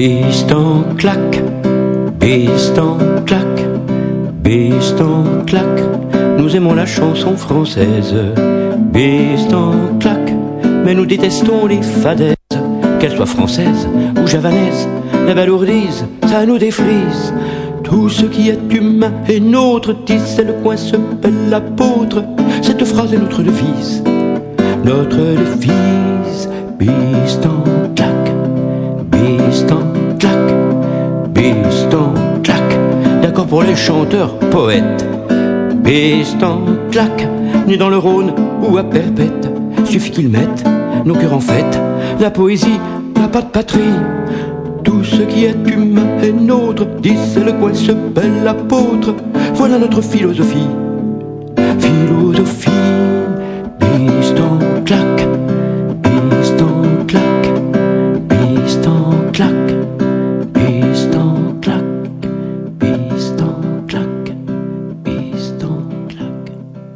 Piston claque, piston claque, piston claque. Nous aimons la chanson française. Piston claque, mais nous détestons les fadaises. Qu'elles soient françaises ou javanaises, la balourdise, ça nous défrise. Tout ce qui est humain est nôtre, disait le coin se pèle l'apôtre. Cette phrase est notre devise, notre devise. Piston claque, piston claque, piston claque. D'accord pour les chanteurs, poètes. Piston claque, nés dans le Rhône ou à Perpète, suffit qu'ils mettent nos cœurs en fête. La poésie n'a pas de patrie. Tout ce qui est humain est nôtre, disait le coin se pèle l'apôtre. Voilà notre philosophie. Philosophie. Piston claque, piston claque, piston claque, piston claque, piston claque, piston claque.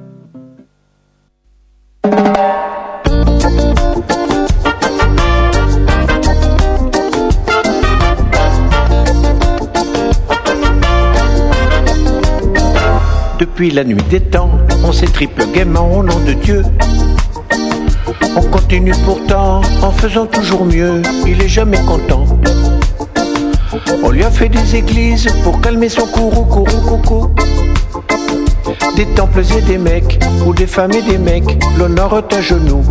Depuis la nuit des temps, on s'étripe gaiement au nom de Dieu. On continue pourtant en faisant toujours mieux, il est jamais content. On lui a fait des églises pour calmer son courroux, coucou. Des temples et des mecs, où des femmes et des mecs l'honorent à genoux.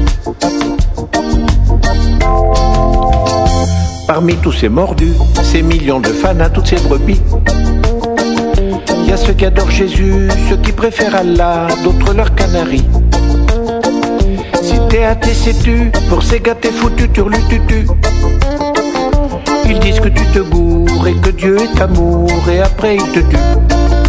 Parmi tous ces mordus, ces millions de fans à toutes ces brebis, il y a ceux qui adorent Jésus, ceux qui préfèrent Allah, d'autres leurs canaris. Si t'es athée, sais-tu, pour ces gars t'es foutu, turlututu. Ils disent que tu te bourres et que Dieu est amour, et après ils te tuent.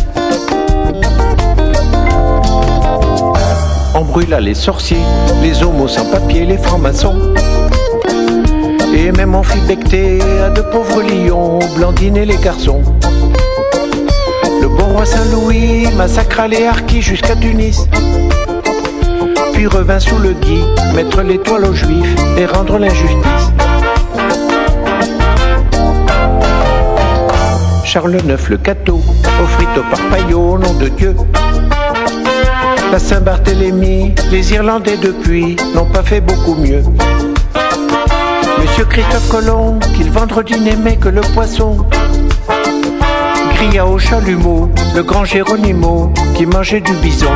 On brûla les sorciers, les homos sans papier, les francs-maçons. Et même on fit becter à de pauvres lions, blandiner les garçons. Le bon roi Saint-Louis massacra les harkis jusqu'à Tunis, puis revint sous le gui, mettre l'étoile aux juifs et rendre l'injustice. Charles IX le cateau offrit au parpaillot au nom de Dieu. La Saint-Barthélemy, les Irlandais depuis n'ont pas fait beaucoup mieux. Monsieur Christophe Colomb, qu'il vendredi n'aimait que le poisson, cria au chalumeau, le grand Géronimo, qui mangeait du bison.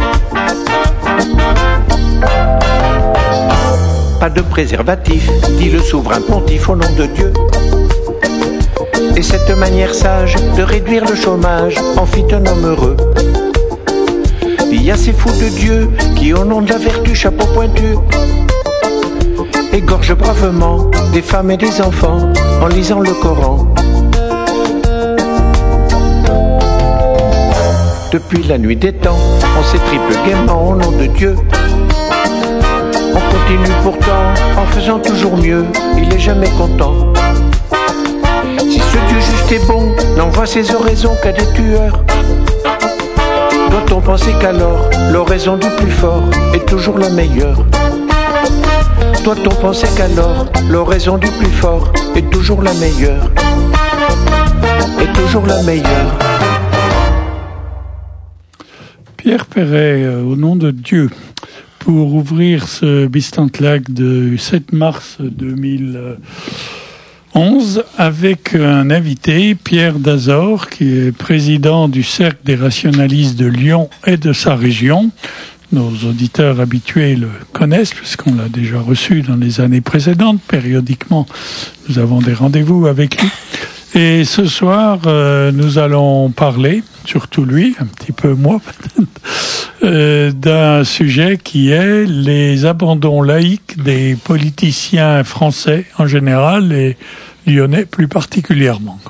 Pas de préservatif, dit le souverain pontife au nom de Dieu. Et cette manière sage de réduire le chômage en fit un homme heureux. Il y a ces fous de Dieu qui, au nom de la vertu, chapeau pointu, égorgent bravement des femmes et des enfants en lisant le Coran. Depuis la nuit des temps, on s'étripe gaiement au nom de Dieu. On continue pourtant en faisant toujours mieux, il est jamais content. Si ce Dieu juste est bon, n'envoie ses oraisons qu'à des tueurs, doit-on penser qu'alors l'oraison du plus fort est toujours la meilleure? Doit-on penser qu'alors l'oraison du plus fort est toujours la meilleure? Est toujours la meilleure. Pierre Perret, au nom de Dieu, pour ouvrir ce Bistantlag du 7 mars 2011 avec un invité, Pierre Dazor, qui est président du Cercle des rationalistes de Lyon et de sa région. Nos auditeurs habitués le connaissent puisqu'on l'a déjà reçu dans les années précédentes. Périodiquement, nous avons des rendez-vous avec lui. Et ce soir, nous allons parler, surtout lui, un petit peu moi, d'un sujet qui est les abandons laïques des politiciens français en général et lyonnais plus particulièrement.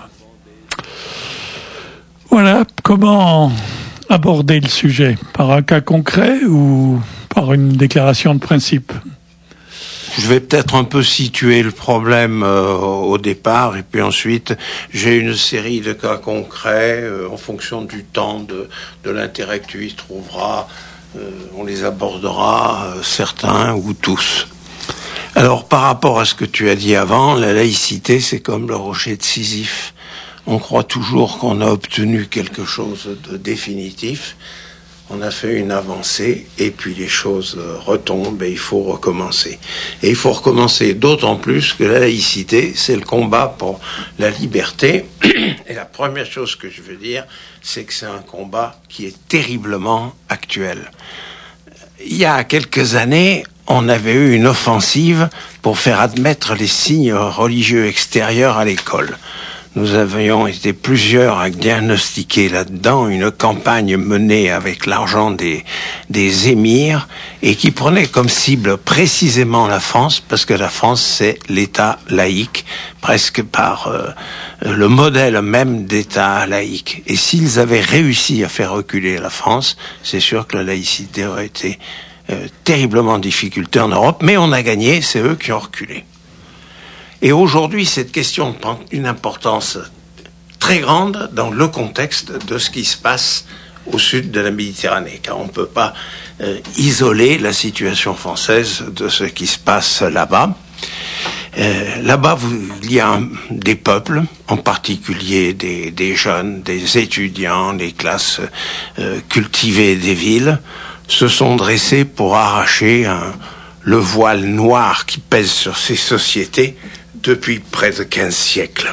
Voilà, comment aborder le sujet? Par un cas concret ou par une déclaration de principe? Je vais peut-être un peu situer le problème au départ, et puis ensuite j'ai une série de cas concrets en fonction du temps, de l'intérêt que tu y trouveras. On les abordera, certains ou tous. Alors, par rapport à ce que tu as dit avant, la laïcité, c'est comme le rocher de Sisyphe. On croit toujours qu'on a obtenu quelque chose de définitif. On a fait une avancée et puis les choses retombent et il faut recommencer. Et il faut recommencer d'autant plus que la laïcité, c'est le combat pour la liberté. Et la première chose que je veux dire, c'est que c'est un combat qui est terriblement actuel. Il y a quelques années, on avait eu une offensive pour faire admettre les signes religieux extérieurs à l'école. Nous avions été plusieurs à diagnostiquer là-dedans une campagne menée avec l'argent des émirs et qui prenait comme cible précisément la France, parce que la France, c'est l'État laïque, presque par le modèle même d'État laïque. Et s'ils avaient réussi à faire reculer la France, c'est sûr que la laïcité aurait été terriblement en difficulté en Europe, mais on a gagné, c'est eux qui ont reculé. Et aujourd'hui, cette question prend une importance très grande dans le contexte de ce qui se passe au sud de la Méditerranée, car on ne peut pas isoler la situation française de ce qui se passe là-bas. Là-bas, il y a des peuples, en particulier des jeunes, des étudiants, des classes cultivées des villes, se sont dressés pour arracher le voile noir qui pèse sur ces sociétés depuis près de 15 siècles.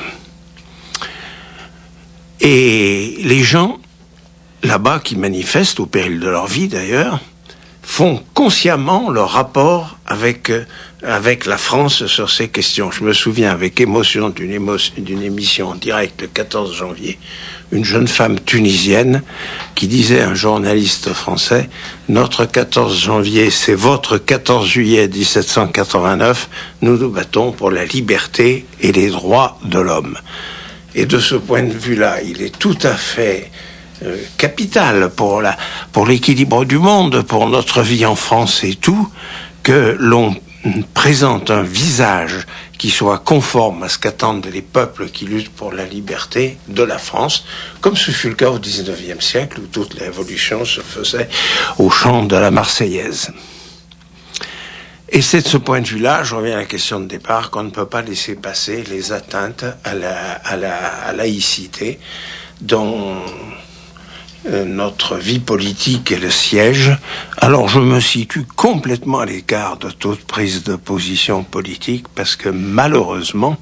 Et les gens, là-bas, qui manifestent, au péril de leur vie d'ailleurs, font consciemment leur rapport avec la France sur ces questions. Je me souviens avec émotion d'une émission en direct le 14 janvier, une jeune femme tunisienne qui disait à un journaliste français « Notre 14 janvier, c'est votre 14 juillet 1789, nous nous battons pour la liberté et les droits de l'homme. » Et de ce point de vue-là, il est tout à fait capital pour l'équilibre du monde, pour notre vie en France et tout, que l'on présente un visage qui soit conforme à ce qu'attendent les peuples qui luttent pour la liberté de la France, comme ce fut le cas au XIXe siècle, où toute l'évolution se faisait au chant de la Marseillaise. Et c'est de ce point de vue-là, je reviens à la question de départ, qu'on ne peut pas laisser passer les atteintes à la laïcité dont notre vie politique est le siège. Alors je me situe complètement à l'écart de toute prise de position politique parce que malheureusement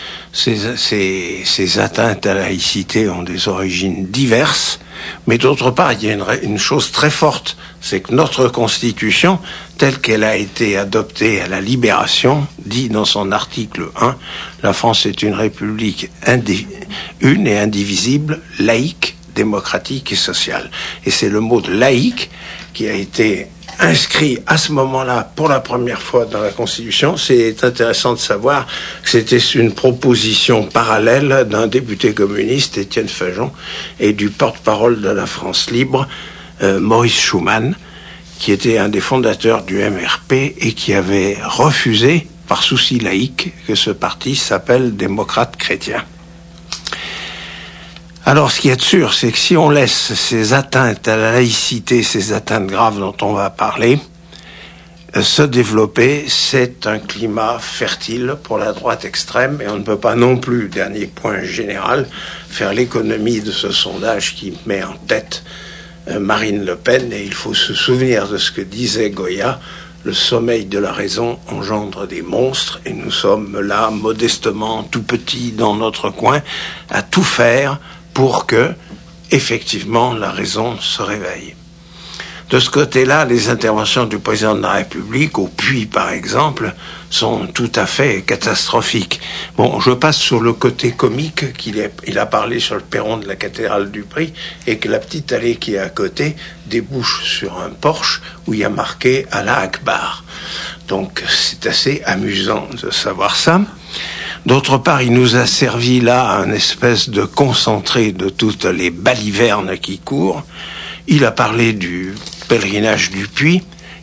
ces atteintes à la laïcité ont des origines diverses, mais d'autre part il y a une chose très forte, c'est que notre Constitution, telle qu'elle a été adoptée à la Libération, dit dans son article 1, la France est une république une et indivisible, laïque, démocratique et sociale. Et c'est le mot de laïque qui a été inscrit à ce moment-là pour la première fois dans la Constitution. C'est intéressant de savoir que c'était une proposition parallèle d'un député communiste, Étienne Fajon, et du porte-parole de la France libre, Maurice Schumann, qui était un des fondateurs du MRP et qui avait refusé, par souci laïque, que ce parti s'appelle démocrate chrétien. Alors, ce qui est sûr, c'est que si on laisse ces atteintes à la laïcité, ces atteintes graves dont on va parler, se développer, c'est un climat fertile pour la droite extrême, et on ne peut pas non plus, dernier point général, faire l'économie de ce sondage qui met en tête Marine Le Pen, et il faut se souvenir de ce que disait Goya, le sommeil de la raison engendre des monstres, et nous sommes là, modestement, tout petits dans notre coin, à tout faire pour que, effectivement, la raison se réveille. De ce côté-là, les interventions du président de la République, au Puy par exemple, sont tout à fait catastrophiques. Bon, je passe sur le côté comique il a parlé sur le perron de la cathédrale du Puy et que la petite allée qui est à côté débouche sur un porche où il y a marqué Allah Akbar. Donc c'est assez amusant de savoir ça. D'autre part, il nous a servi là un espèce de concentré de toutes les balivernes qui courent. Il a parlé du pèlerinage du Puy,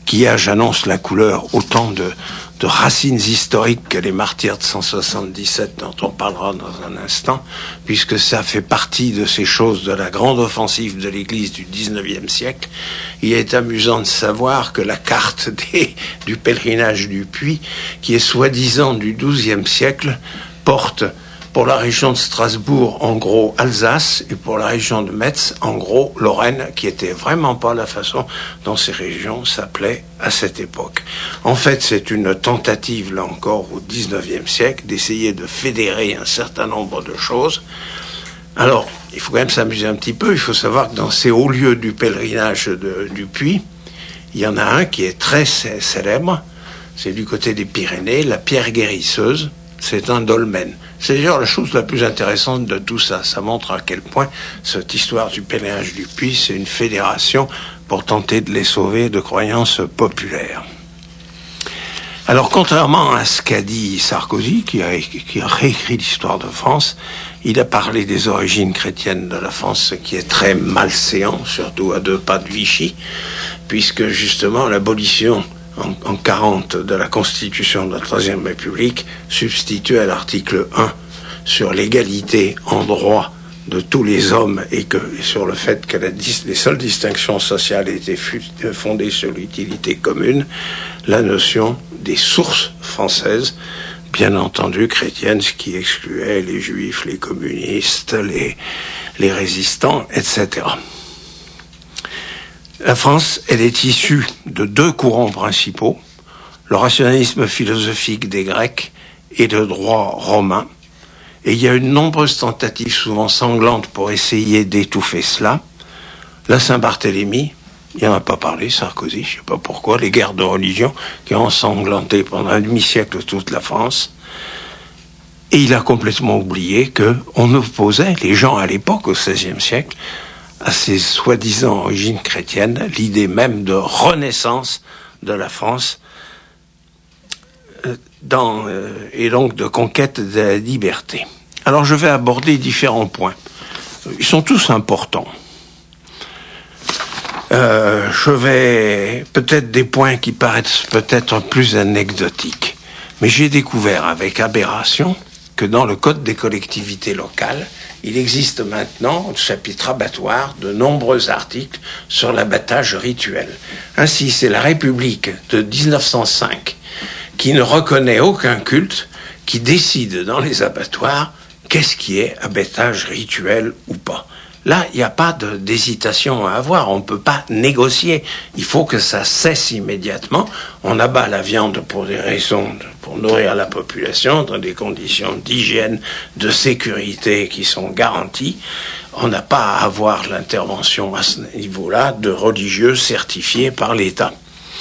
qui a, j'annonce la couleur, autant de racines historiques que les martyrs de 177 dont on parlera dans un instant, puisque ça fait partie de ces choses de la grande offensive de l'Église du 19e siècle. Il est amusant de savoir que la carte du pèlerinage du Puy, qui est soi-disant du 12e siècle, porte pour la région de Strasbourg, en gros, Alsace, et pour la région de Metz, en gros, Lorraine, qui était vraiment pas la façon dont ces régions s'appelaient à cette époque. En fait, c'est une tentative, là encore, au XIXe siècle, d'essayer de fédérer un certain nombre de choses. Alors, il faut quand même s'amuser un petit peu. Il faut savoir que dans ces hauts lieux du pèlerinage du Puy, il y en a un qui est très célèbre. C'est du côté des Pyrénées, la pierre guérisseuse. C'est un dolmen. C'est d'ailleurs la chose la plus intéressante de tout ça. Ça montre à quel point cette histoire du pèlerinage du Puy, c'est une fédération pour tenter de les sauver de croyances populaires. Alors, contrairement à ce qu'a dit Sarkozy, qui a réécrit l'histoire de France, il a parlé des origines chrétiennes de la France, ce qui est très malséant, surtout à 2 pas de Vichy, puisque justement l'abolition en 40 de la Constitution de la Troisième République substitue à l'article 1 sur l'égalité en droit de tous les hommes et sur le fait que les seules distinctions sociales étaient fondées sur l'utilité commune, la notion des sources françaises, bien entendu chrétiennes, ce qui excluait les juifs, les communistes, les résistants, etc. La France, elle est issue de 2 courants principaux, le rationalisme philosophique des Grecs et le droit romain. Et il y a eu de nombreuses tentatives, souvent sanglantes, pour essayer d'étouffer cela. La Saint-Barthélemy, il n'en a pas parlé, Sarkozy, je ne sais pas pourquoi, les guerres de religion qui ont ensanglanté pendant un demi-siècle toute la France. Et il a complètement oublié qu'on opposait, les gens à l'époque, au XVIe siècle, à ces soi-disant origines chrétiennes, l'idée même de renaissance de la France et donc de conquête de la liberté. Alors je vais aborder différents points. Ils sont tous importants. Je vais peut-être des points qui paraissent peut-être plus anecdotiques, mais j'ai découvert avec aberration que dans le Code des collectivités locales, il existe maintenant, au chapitre abattoir, de nombreux articles sur l'abattage rituel. Ainsi, c'est la République de 1905 qui ne reconnaît aucun culte, qui décide dans les abattoirs qu'est-ce qui est abattage rituel ou pas. Là, il n'y a pas d'hésitation à avoir, on ne peut pas négocier. Il faut que ça cesse immédiatement. On abat la viande pour des raisons, pour nourrir la population, dans des conditions d'hygiène, de sécurité qui sont garanties. On n'a pas à avoir l'intervention à ce niveau-là de religieux certifiés par l'État.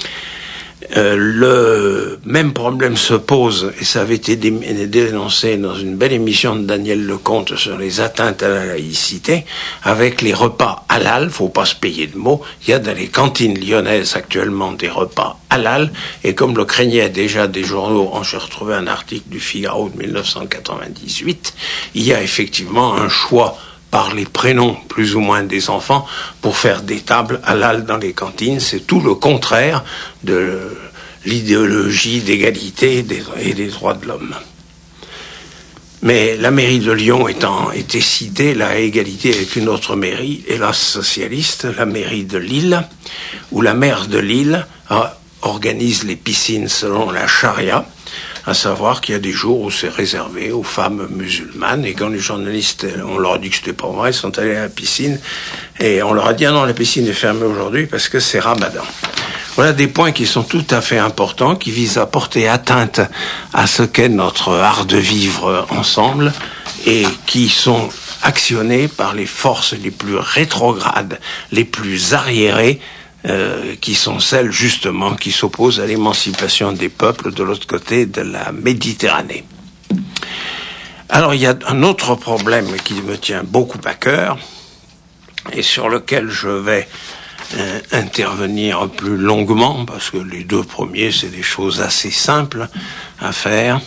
Le même problème se pose, et ça avait été dénoncé dans une belle émission de Daniel Lecomte sur les atteintes à la laïcité, avec les repas halal, faut pas se payer de mots. Il y a dans les cantines lyonnaises actuellement des repas halal, et comme le craignaient déjà des journaux, j'ai retrouvé un article du Figaro de 1998, il y a effectivement un choix par les prénoms plus ou moins des enfants pour faire des tables halal dans les cantines. C'est tout le contraire de l'idéologie d'égalité et des droits de l'homme. Mais la mairie de Lyon étant été citée, là, à égalité avec une autre mairie, hélas socialiste, la mairie de Lille, où la maire de Lille organise les piscines selon la charia, à savoir qu'il y a des jours où c'est réservé aux femmes musulmanes, et quand les journalistes, on leur a dit que c'était pas vrai, ils sont allés à la piscine, et on leur a dit, ah non, la piscine est fermée aujourd'hui parce que c'est Ramadan. Voilà des points qui sont tout à fait importants, qui visent à porter atteinte à ce qu'est notre art de vivre ensemble, et qui sont actionnés par les forces les plus rétrogrades, les plus arriérées, qui sont celles justement qui s'opposent à l'émancipation des peuples de l'autre côté de la Méditerranée. Alors il y a un autre problème qui me tient beaucoup à cœur et sur lequel je vais intervenir plus longuement, parce que les 2 premiers c'est des choses assez simples à faire.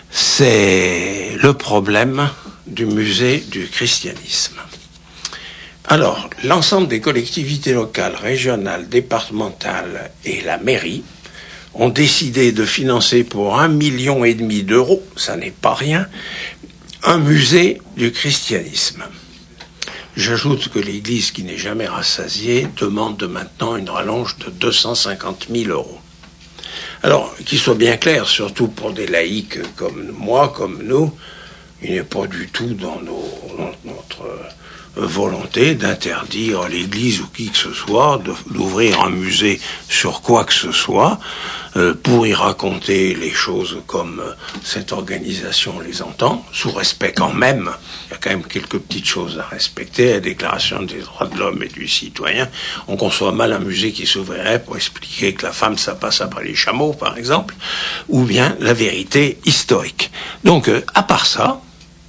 C'est le problème du musée du christianisme. Alors, l'ensemble des collectivités locales, régionales, départementales et la mairie ont décidé de financer pour 1,5 million d'euros, ça n'est pas rien, un musée du christianisme. J'ajoute que l'Église, qui n'est jamais rassasiée, demande maintenant une rallonge de 250 000 euros. Alors, qu'il soit bien clair, surtout pour des laïcs comme moi, comme nous, il n'est pas du tout dans notre volonté d'interdire l'Église ou qui que ce soit d'ouvrir un musée sur quoi que ce soit pour y raconter les choses comme cette organisation les entend, sous respect quand même. Il y a quand même quelques petites choses à respecter, la Déclaration des droits de l'homme et du citoyen. On conçoit mal un musée qui s'ouvrirait pour expliquer que la femme ça passe après les chameaux, par exemple, ou bien la vérité historique. Donc, à part ça,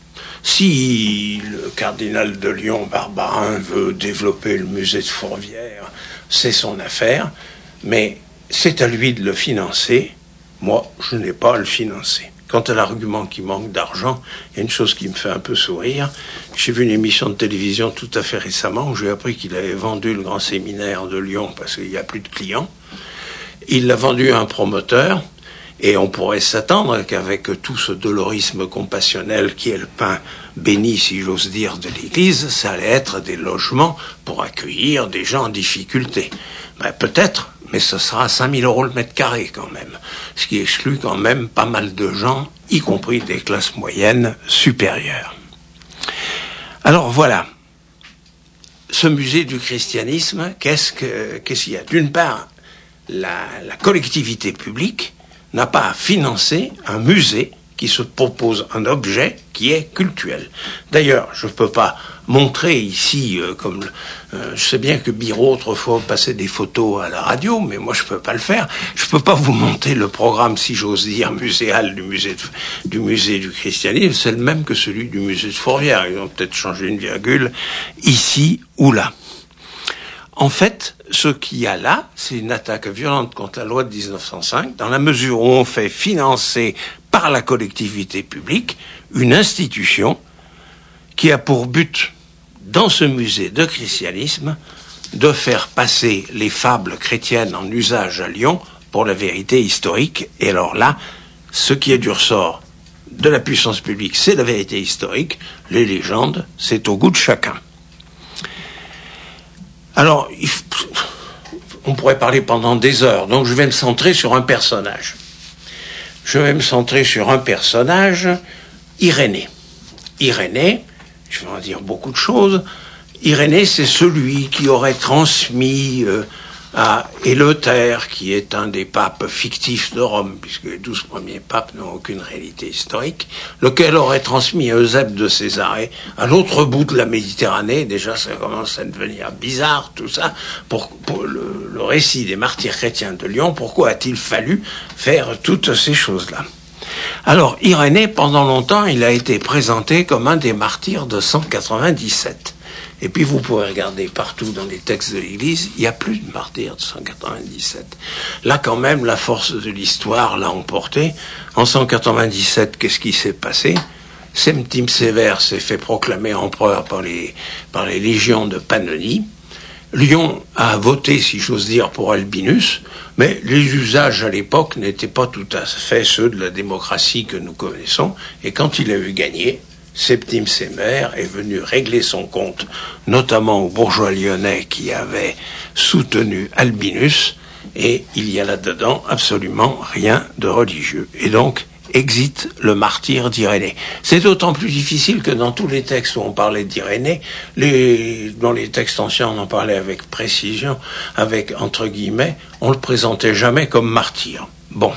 si le cardinal de Lyon, Barbarin, veut développer le musée de Fourvière, c'est son affaire, mais c'est à lui de le financer. Moi, je n'ai pas à le financer. Quant à l'argument qu'il manque d'argent, il y a une chose qui me fait un peu sourire. J'ai vu une émission de télévision tout à fait récemment où j'ai appris qu'il avait vendu le grand séminaire de Lyon parce qu'il n'y a plus de clients. Il l'a vendu à un promoteur. Et on pourrait s'attendre qu'avec tout ce dolorisme compassionnel qui est le pain béni, si j'ose dire, de l'Église, ça allait être des logements pour accueillir des gens en difficulté. Ben, peut-être, mais ce sera 5 000 euros le mètre carré quand même. Ce qui exclut quand même pas mal de gens, y compris des classes moyennes supérieures. Alors voilà. Ce musée du christianisme, qu'est-ce qu'il y a ? D'une part, la collectivité publique n'a pas à financer un musée qui se propose un objet qui est cultuel. D'ailleurs, je ne peux pas montrer ici, je sais bien que Biro autrefois passait des photos à la radio, mais moi je ne peux pas le faire. Je ne peux pas vous monter le programme, si j'ose dire, muséal du musée du christianisme. C'est le même que celui du musée de Fourvière. Ils ont peut-être changé une virgule ici ou là. En fait, ce qu'il y a là, c'est une attaque violente contre la loi de 1905, dans la mesure où on fait financer par la collectivité publique une institution qui a pour but, dans ce musée de christianisme, de faire passer les fables chrétiennes en usage à Lyon pour la vérité historique. Et alors là, ce qui est du ressort de la puissance publique, c'est la vérité historique. Les légendes, c'est au goût de chacun. Alors, on pourrait parler pendant des heures, donc je vais me centrer sur un personnage. Irénée. Irénée, je vais en dire beaucoup de choses. Irénée, c'est celui qui aurait transmis à Éleuthère, qui est un des papes fictifs de Rome, puisque les 12 premiers papes n'ont aucune réalité historique, lequel aurait transmis à Eusèbe de Césarée, à l'autre bout de la Méditerranée. Déjà, ça commence à devenir bizarre, tout ça, pour le récit des martyrs chrétiens de Lyon. Pourquoi a-t-il fallu faire toutes ces choses-là ? Alors, Irénée, pendant longtemps, il a été présenté comme un des martyrs de 197. Et puis vous pouvez regarder partout dans les textes de l'Église, il n'y a plus de martyrs de 197. Là quand même, la force de l'histoire l'a emporté. En 197, qu'est-ce qui s'est passé ? Septime Sévère s'est fait proclamer empereur par les légions de Pannonie. Lyon a voté, si j'ose dire, pour Albinus, mais les usages à l'époque n'étaient pas tout à fait ceux de la démocratie que nous connaissons. Et quand il a eu gagné, Septime Sévère est venu régler son compte, notamment aux bourgeois lyonnais qui avaient soutenu Albinus, et il y a là-dedans absolument rien de religieux. Et donc, exit le martyr d'Irénée. C'est d'autant plus difficile que dans tous les textes où on parlait d'Irénée, dans les textes anciens on en parlait avec précision, avec entre guillemets, on le présentait jamais comme martyr. Bon.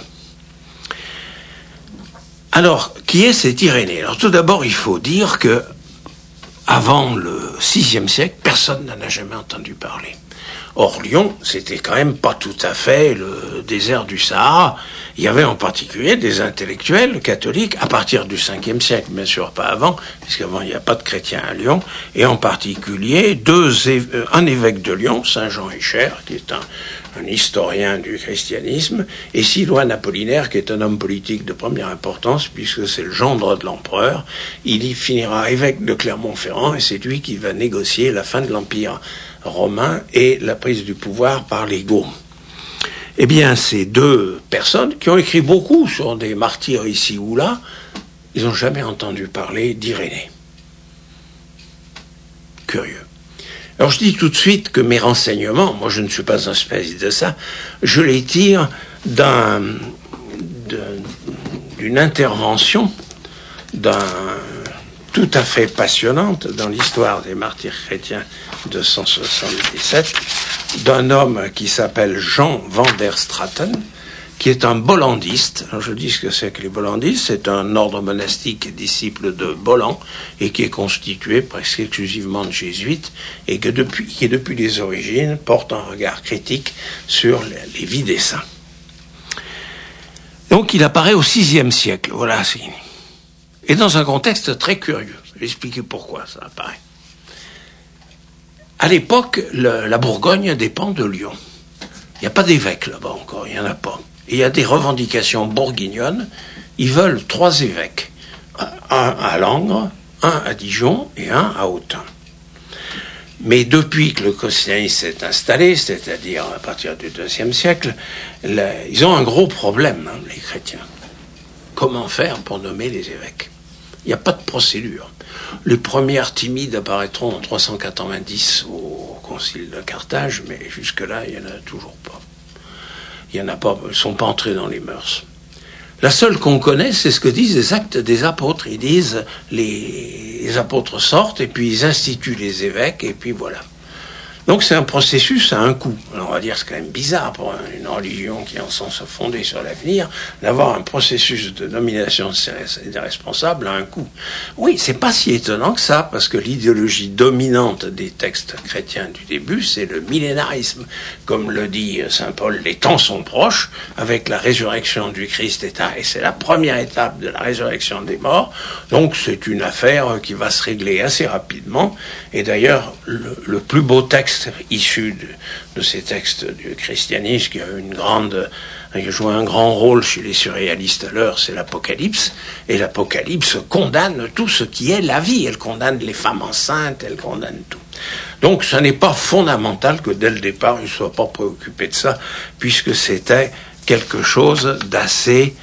Alors, qui est cet Irénée ? Alors tout d'abord, il faut dire que avant le VIe siècle, personne n'en a jamais entendu parler. Or, Lyon, c'était quand même pas tout à fait le désert du Sahara. Il y avait en particulier des intellectuels catholiques, à partir du Ve siècle, bien sûr pas avant, puisqu'avant il n'y a pas de chrétiens à Lyon, et en particulier un évêque de Lyon, Saint Jean Escher, qui est un historien du christianisme, et Sidoine Apollinaire, qui est un homme politique de première importance, puisque c'est le gendre de l'empereur. Il y finira évêque de Clermont-Ferrand, et c'est lui qui va négocier la fin de l'Empire romain et la prise du pouvoir par les Goths. Eh bien, ces deux personnes, qui ont écrit beaucoup sur des martyrs ici ou là, ils n'ont jamais entendu parler d'Irénée. Curieux. Alors je dis tout de suite que mes renseignements, moi je ne suis pas un spécialiste de ça, je les tire d'une intervention tout à fait passionnante dans l'histoire des martyrs chrétiens de 177, d'un homme qui s'appelle Jean van der Straten, qui est un bollandiste. Alors je dis ce que c'est que les bollandistes, c'est un ordre monastique disciple de Bolland et qui est constitué presque exclusivement de jésuites et qui depuis les origines porte un regard critique sur les vies des saints. Donc il apparaît au VIe siècle, voilà. Et dans un contexte très curieux. Je vais expliquer pourquoi ça apparaît. À l'époque, la Bourgogne dépend de Lyon. Il n'y a pas d'évêque là-bas encore, il n'y en a pas. Et il y a des revendications bourguignonnes. Ils veulent 3 évêques. Un à Langres, un à Dijon et un à Autun. Mais depuis que le christianisme s'est installé, c'est-à-dire à partir du IIe siècle, ils ont un gros problème, les chrétiens. Comment faire pour nommer les évêques ? Il n'y a pas de procédure. Les premières timides apparaîtront en 390 au concile de Carthage, mais jusque-là, il n'y en a toujours pas. Il y en a pas, ils ne sont pas entrés dans les mœurs. La seule qu'on connaît, c'est ce que disent les actes des apôtres. Ils disent, les apôtres sortent, et puis ils instituent les évêques, et puis voilà. Donc c'est un processus à un coût. Alors on va dire c'est quand même bizarre pour une religion qui est en sens fondée sur l'avenir d'avoir un processus de nomination des responsables à un coût. Oui, c'est pas si étonnant que ça, parce que l'idéologie dominante des textes chrétiens du début, c'est le millénarisme. Comme le dit saint Paul, les temps sont proches, avec la résurrection du Christ et c'est la première étape de la résurrection des morts. Donc c'est une affaire qui va se régler assez rapidement. Et d'ailleurs, le plus beau texte issu de ces textes du christianisme qui a joué un grand rôle chez les surréalistes à l'heure, c'est l'Apocalypse. Et l'Apocalypse condamne tout ce qui est la vie. Elle condamne les femmes enceintes, elle condamne tout. Donc ce n'est pas fondamental que dès le départ, ils ne soient pas préoccupés de ça, puisque c'était quelque chose d'assez,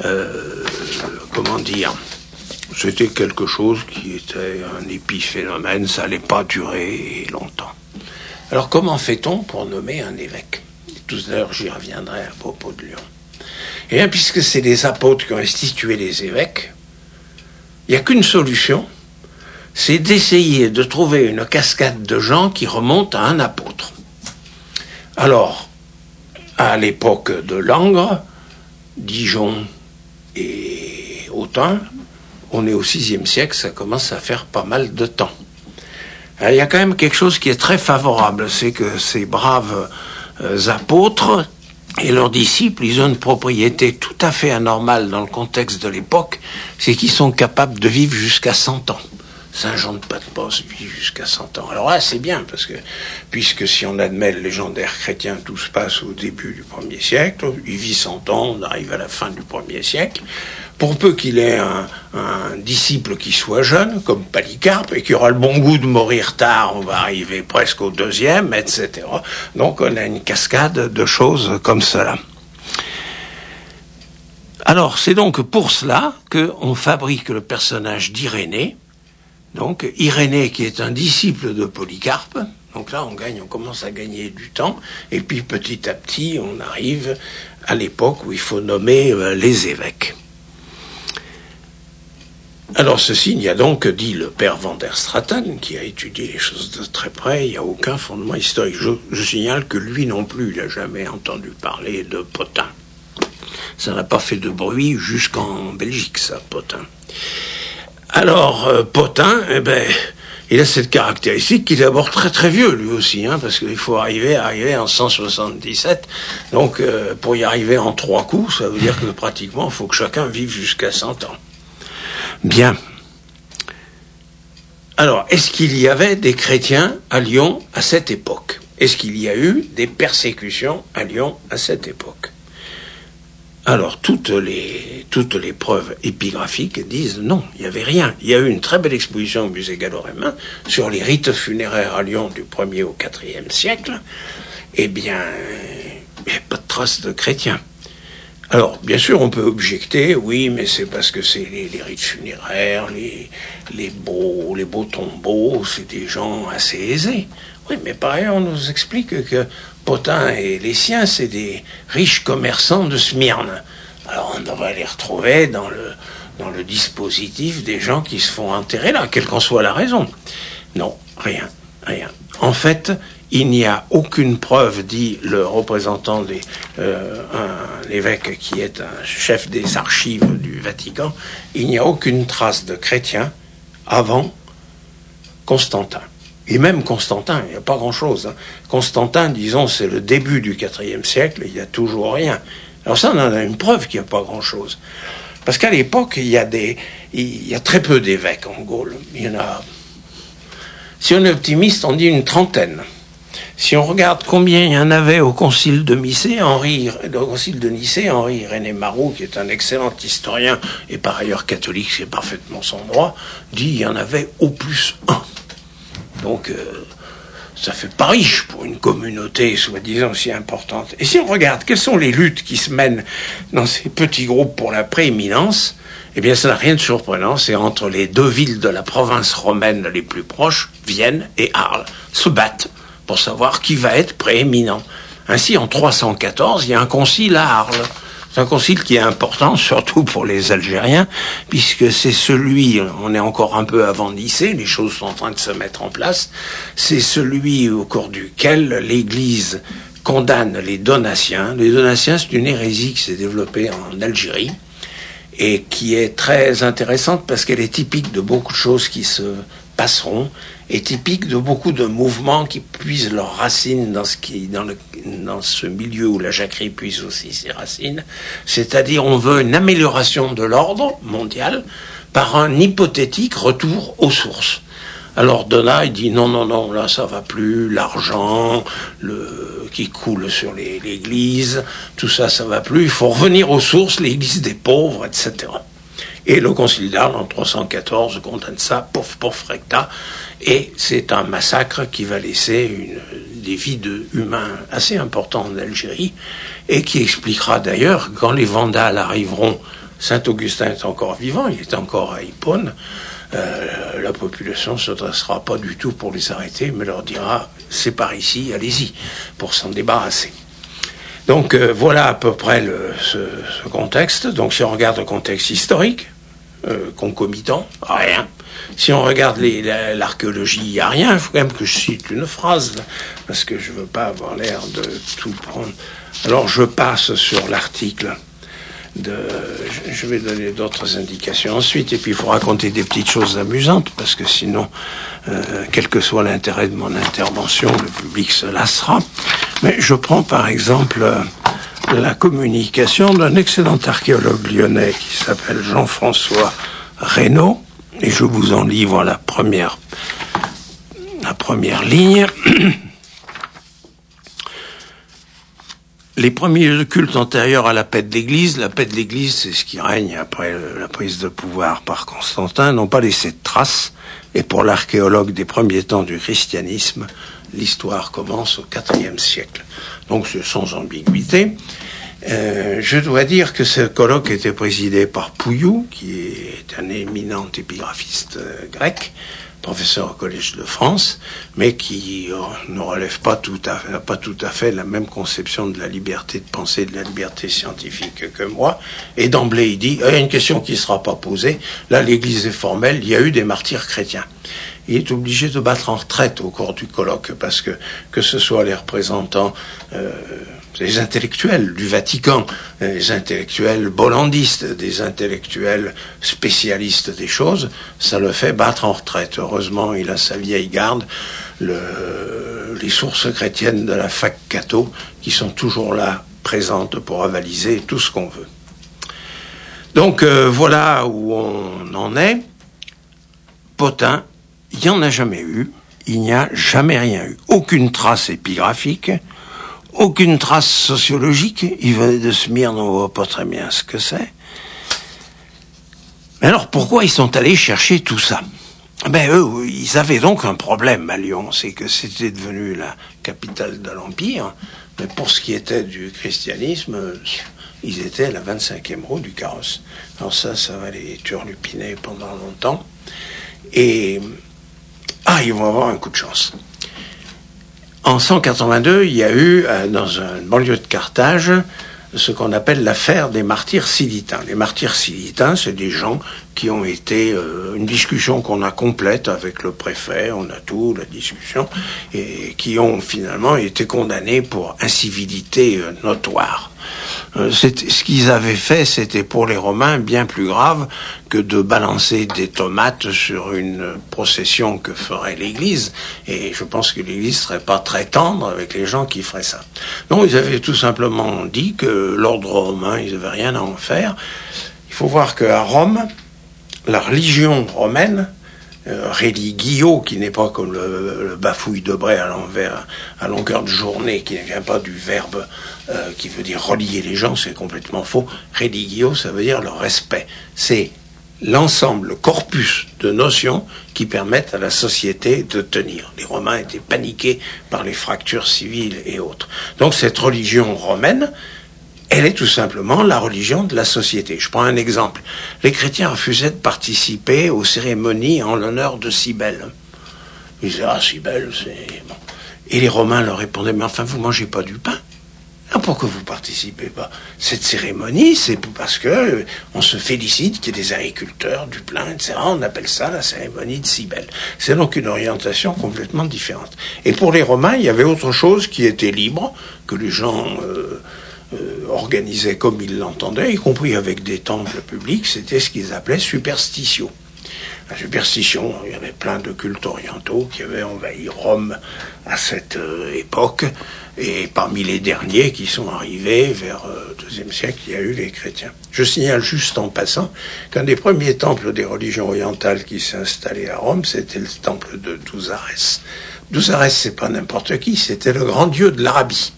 c'était quelque chose qui était un épiphénomène, ça n'allait pas durer longtemps. Alors comment fait-on pour nommer un évêque ? Tout à l'heure, j'y reviendrai à propos de Lyon. Eh bien, puisque c'est les apôtres qui ont institué les évêques, il n'y a qu'une solution, c'est d'essayer de trouver une cascade de gens qui remontent à un apôtre. Alors, à l'époque de Langres, Dijon et Autun, on est au VIe siècle, ça commence à faire pas mal de temps. Il y a quand même quelque chose qui est très favorable, c'est que ces braves apôtres et leurs disciples, ils ont une propriété tout à fait anormale dans le contexte de l'époque, c'est qu'ils sont capables de vivre jusqu'à 100 ans. Saint Jean de Patmos vit jusqu'à 100 ans. Alors là, c'est bien, parce que, puisque si on admet le légendaire chrétien, tout se passe au début du 1er siècle, il vit 100 ans, on arrive à la fin du 1er siècle, pour peu qu'il ait un disciple qui soit jeune, comme Polycarpe, et qui aura le bon goût de mourir tard, on va arriver presque au 2e, etc. Donc on a une cascade de choses comme cela. Alors, c'est donc pour cela qu'on fabrique le personnage d'Irénée. Donc, Irénée qui est un disciple de Polycarpe. Donc là, on commence à gagner du temps. Et puis, petit à petit, on arrive à l'époque où il faut nommer les évêques. Alors, ceci, il y a donc, dit le père van der Straten, qui a étudié les choses de très près, il n'y a aucun fondement historique. Je signale que lui non plus, il n'a jamais entendu parler de Potin. Ça n'a pas fait de bruit jusqu'en Belgique, ça, Potin. Alors, Potin, il a cette caractéristique qu'il est d'abord très très vieux, lui aussi, parce qu'il faut arriver en 177. Donc, pour y arriver en 3 coups, ça veut dire que pratiquement, il faut que chacun vive jusqu'à 100 ans. Bien. Alors, est-ce qu'il y avait des chrétiens à Lyon à cette époque ? Est-ce qu'il y a eu des persécutions à Lyon à cette époque? Alors, toutes les preuves épigraphiques disent non, il n'y avait rien. Il y a eu une très belle exposition au musée gallo-romain sur les rites funéraires à Lyon du 1er au 4e siècle. Eh bien, il n'y a pas de traces de chrétiens. Alors, bien sûr, on peut objecter, oui, mais c'est parce que c'est les rites funéraires, les beaux tombeaux, c'est des gens assez aisés. Oui, mais par ailleurs, on nous explique que Pothin et les siens, c'est des riches commerçants de Smyrne. Alors, on devrait les retrouver dans le dispositif des gens qui se font enterrer là, quelle qu'en soit la raison. Non, rien. En fait, il n'y a aucune preuve, dit le représentant un évêque qui est un chef des archives du Vatican, il n'y a aucune trace de chrétiens avant Constantin. Et même Constantin, il n'y a pas grand-chose. Constantin, disons, c'est le début du IVe siècle, il n'y a toujours rien. Alors ça, on en a une preuve qu'il n'y a pas grand-chose. Parce qu'à l'époque, il y a très peu d'évêques en Gaule. Il y en a, si on est optimiste, on dit une trentaine. Si on regarde combien il y en avait au concile de Nicée, Henri Irénée Marot, qui est un excellent historien et par ailleurs catholique, c'est parfaitement son droit, dit il y en avait au plus un. Donc, ça fait pas riche pour une communauté soi-disant aussi importante. Et si on regarde quelles sont les luttes qui se mènent dans ces petits groupes pour la prééminence, eh bien, ça n'a rien de surprenant. C'est entre les deux villes de la province romaine les plus proches, Vienne et Arles, se battent pour savoir qui va être prééminent. Ainsi, en 314, il y a un concile à Arles. C'est un concile qui est important, surtout pour les Algériens, puisque c'est celui, on est encore un peu avant Nicée, les choses sont en train de se mettre en place, c'est celui au cours duquel l'Église condamne les Donatiens. Les Donatiens, c'est une hérésie qui s'est développée en Algérie, et qui est très intéressante parce qu'elle est typique de beaucoup de choses qui se passeront, est typique de beaucoup de mouvements qui puisent leurs racines dans ce milieu où la jacquerie puise aussi ses racines, c'est-à-dire on veut une amélioration de l'ordre mondial par un hypothétique retour aux sources. Alors Donat, il dit non, là ça va plus, l'argent qui coule sur l'église, tout ça va plus, il faut revenir aux sources, l'église des pauvres, etc. Et le concile d'Arles, en 314, condamne ça, pof, recta, et c'est un massacre qui va laisser des vies humains assez importants en Algérie, et qui expliquera d'ailleurs, quand les Vandales arriveront, Saint-Augustin est encore vivant, il est encore à Hippone, la population ne se dressera pas du tout pour les arrêter, mais leur dira, c'est par ici, allez-y, pour s'en débarrasser. Donc voilà à peu près ce contexte. Donc si on regarde le contexte historique, concomitant, rien. Si on regarde l'archéologie, il n'y a rien. Il faut quand même que je cite une phrase, là, parce que je ne veux pas avoir l'air de tout prendre. Alors je passe sur l'article. Je vais donner d'autres indications ensuite, et puis il faut raconter des petites choses amusantes, parce que sinon, quel que soit l'intérêt de mon intervention, le public se lassera. Mais je prends par exemple la communication d'un excellent archéologue lyonnais qui s'appelle Jean-François Reynaud, et je vous en livre la première ligne. Les premiers cultes antérieurs à la paix de l'Église, c'est ce qui règne après la prise de pouvoir par Constantin, n'ont pas laissé de traces, et pour l'archéologue des premiers temps du christianisme, l'histoire commence au IVe siècle. Donc c'est sans ambiguïté. Je dois dire que ce colloque était présidé par Pouillou, qui est un éminent épigraphiste grec, professeur au Collège de France, mais qui ne relève pas n'a pas tout à fait la même conception de la liberté de penser, de la liberté scientifique que moi. Et d'emblée, il dit, il y a une question qui ne sera pas posée. Là, l'Église est formelle, il y a eu des martyrs chrétiens. Il est obligé de battre en retraite au cours du colloque, parce que ce soit les représentants, des intellectuels du Vatican, des intellectuels bollandistes, des intellectuels spécialistes des choses, ça le fait battre en retraite. Heureusement, il a sa vieille garde, les sources chrétiennes de la fac catho, qui sont toujours là, présentes pour avaliser tout ce qu'on veut. Donc voilà où on en est. Pothin, il n'y en a jamais eu. il n'y a jamais rien eu. Aucune trace épigraphique, aucune trace sociologique. Ils venaient de Smyrne, on ne voit pas très bien ce que c'est. Mais alors, pourquoi ils sont allés chercher tout ça? Ben, eux, ils avaient donc un problème à Lyon, c'est que c'était devenu la capitale de l'Empire, mais pour ce qui était du christianisme, ils étaient à la 25e roue du carrosse. Alors ça va les turlupiner pendant longtemps. Et, ils vont avoir un coup de chance. En 182, il y a eu, dans une banlieue de Carthage, ce qu'on appelle l'affaire des martyrs silitains. Les martyrs silitains, c'est des gens qui ont été... une discussion qu'on a complète avec le préfet, on a tout, la discussion, et qui ont finalement été condamnés pour incivilité notoire. Ce qu'ils avaient fait, c'était pour les Romains bien plus grave que de balancer des tomates sur une procession que ferait l'Église. Et je pense que l'Église serait pas très tendre avec les gens qui feraient ça. Donc ils avaient tout simplement dit que l'ordre romain, ils n'avaient rien à en faire. Il faut voir qu'à Rome, la religion romaine, religio, qui n'est pas comme le bafouille de Bray à l'envers, à longueur de journée, qui ne vient pas du verbe qui veut dire relier les gens, c'est complètement faux. Religio, ça veut dire le respect. C'est l'ensemble, le corpus de notions qui permettent à la société de tenir. Les Romains étaient paniqués par les fractures civiles et autres. Donc cette religion romaine, elle est tout simplement la religion de la société. Je prends un exemple. Les chrétiens refusaient de participer aux cérémonies en l'honneur de Cybèle. Ils disaient, Cybèle, c'est... bon. Et les Romains leur répondaient, mais enfin, vous mangez pas du pain. Alors pourquoi vous participez pas? Cette cérémonie, c'est parce que on se félicite qu'il y ait des agriculteurs, du plein, etc. On appelle ça la cérémonie de Cybèle. C'est donc une orientation complètement différente. Et pour les Romains, il y avait autre chose qui était libre, que les gens... organisaient comme ils l'entendaient, y compris avec des temples publics, c'était ce qu'ils appelaient superstitio. La superstition, il y avait plein de cultes orientaux qui avaient envahi Rome à cette époque, et parmi les derniers qui sont arrivés vers le IIe siècle, il y a eu les chrétiens. Je signale juste en passant qu'un des premiers temples des religions orientales qui s'est installé à Rome, c'était le temple de Douzarès. Douzarès, c'est pas n'importe qui, c'était le grand dieu de l'Arabie.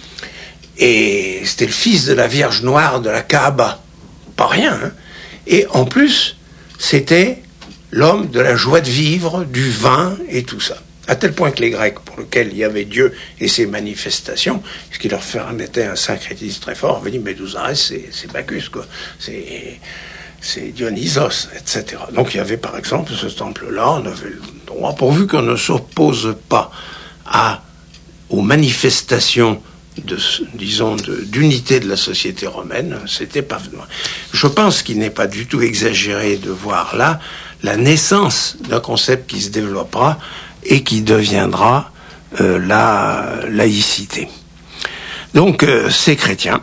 Et c'était le fils de la Vierge Noire de la Kaaba. Pas rien, hein. Et en plus, c'était l'homme de la joie de vivre, du vin et tout ça. À tel point que les Grecs, pour lesquels il y avait Dieu et ses manifestations, ce qui leur permettait un syncrétisme très fort, avaient dit, mais Douzarès, c'est Bacchus, quoi. C'est Dionysos, etc. Donc il y avait par exemple ce temple-là, on avait le droit, pourvu qu'on ne s'oppose pas aux manifestations d'unité de la société romaine, c'était pas... Je pense qu'il n'est pas du tout exagéré de voir là la naissance d'un concept qui se développera et qui deviendra la laïcité. Donc ces chrétiens,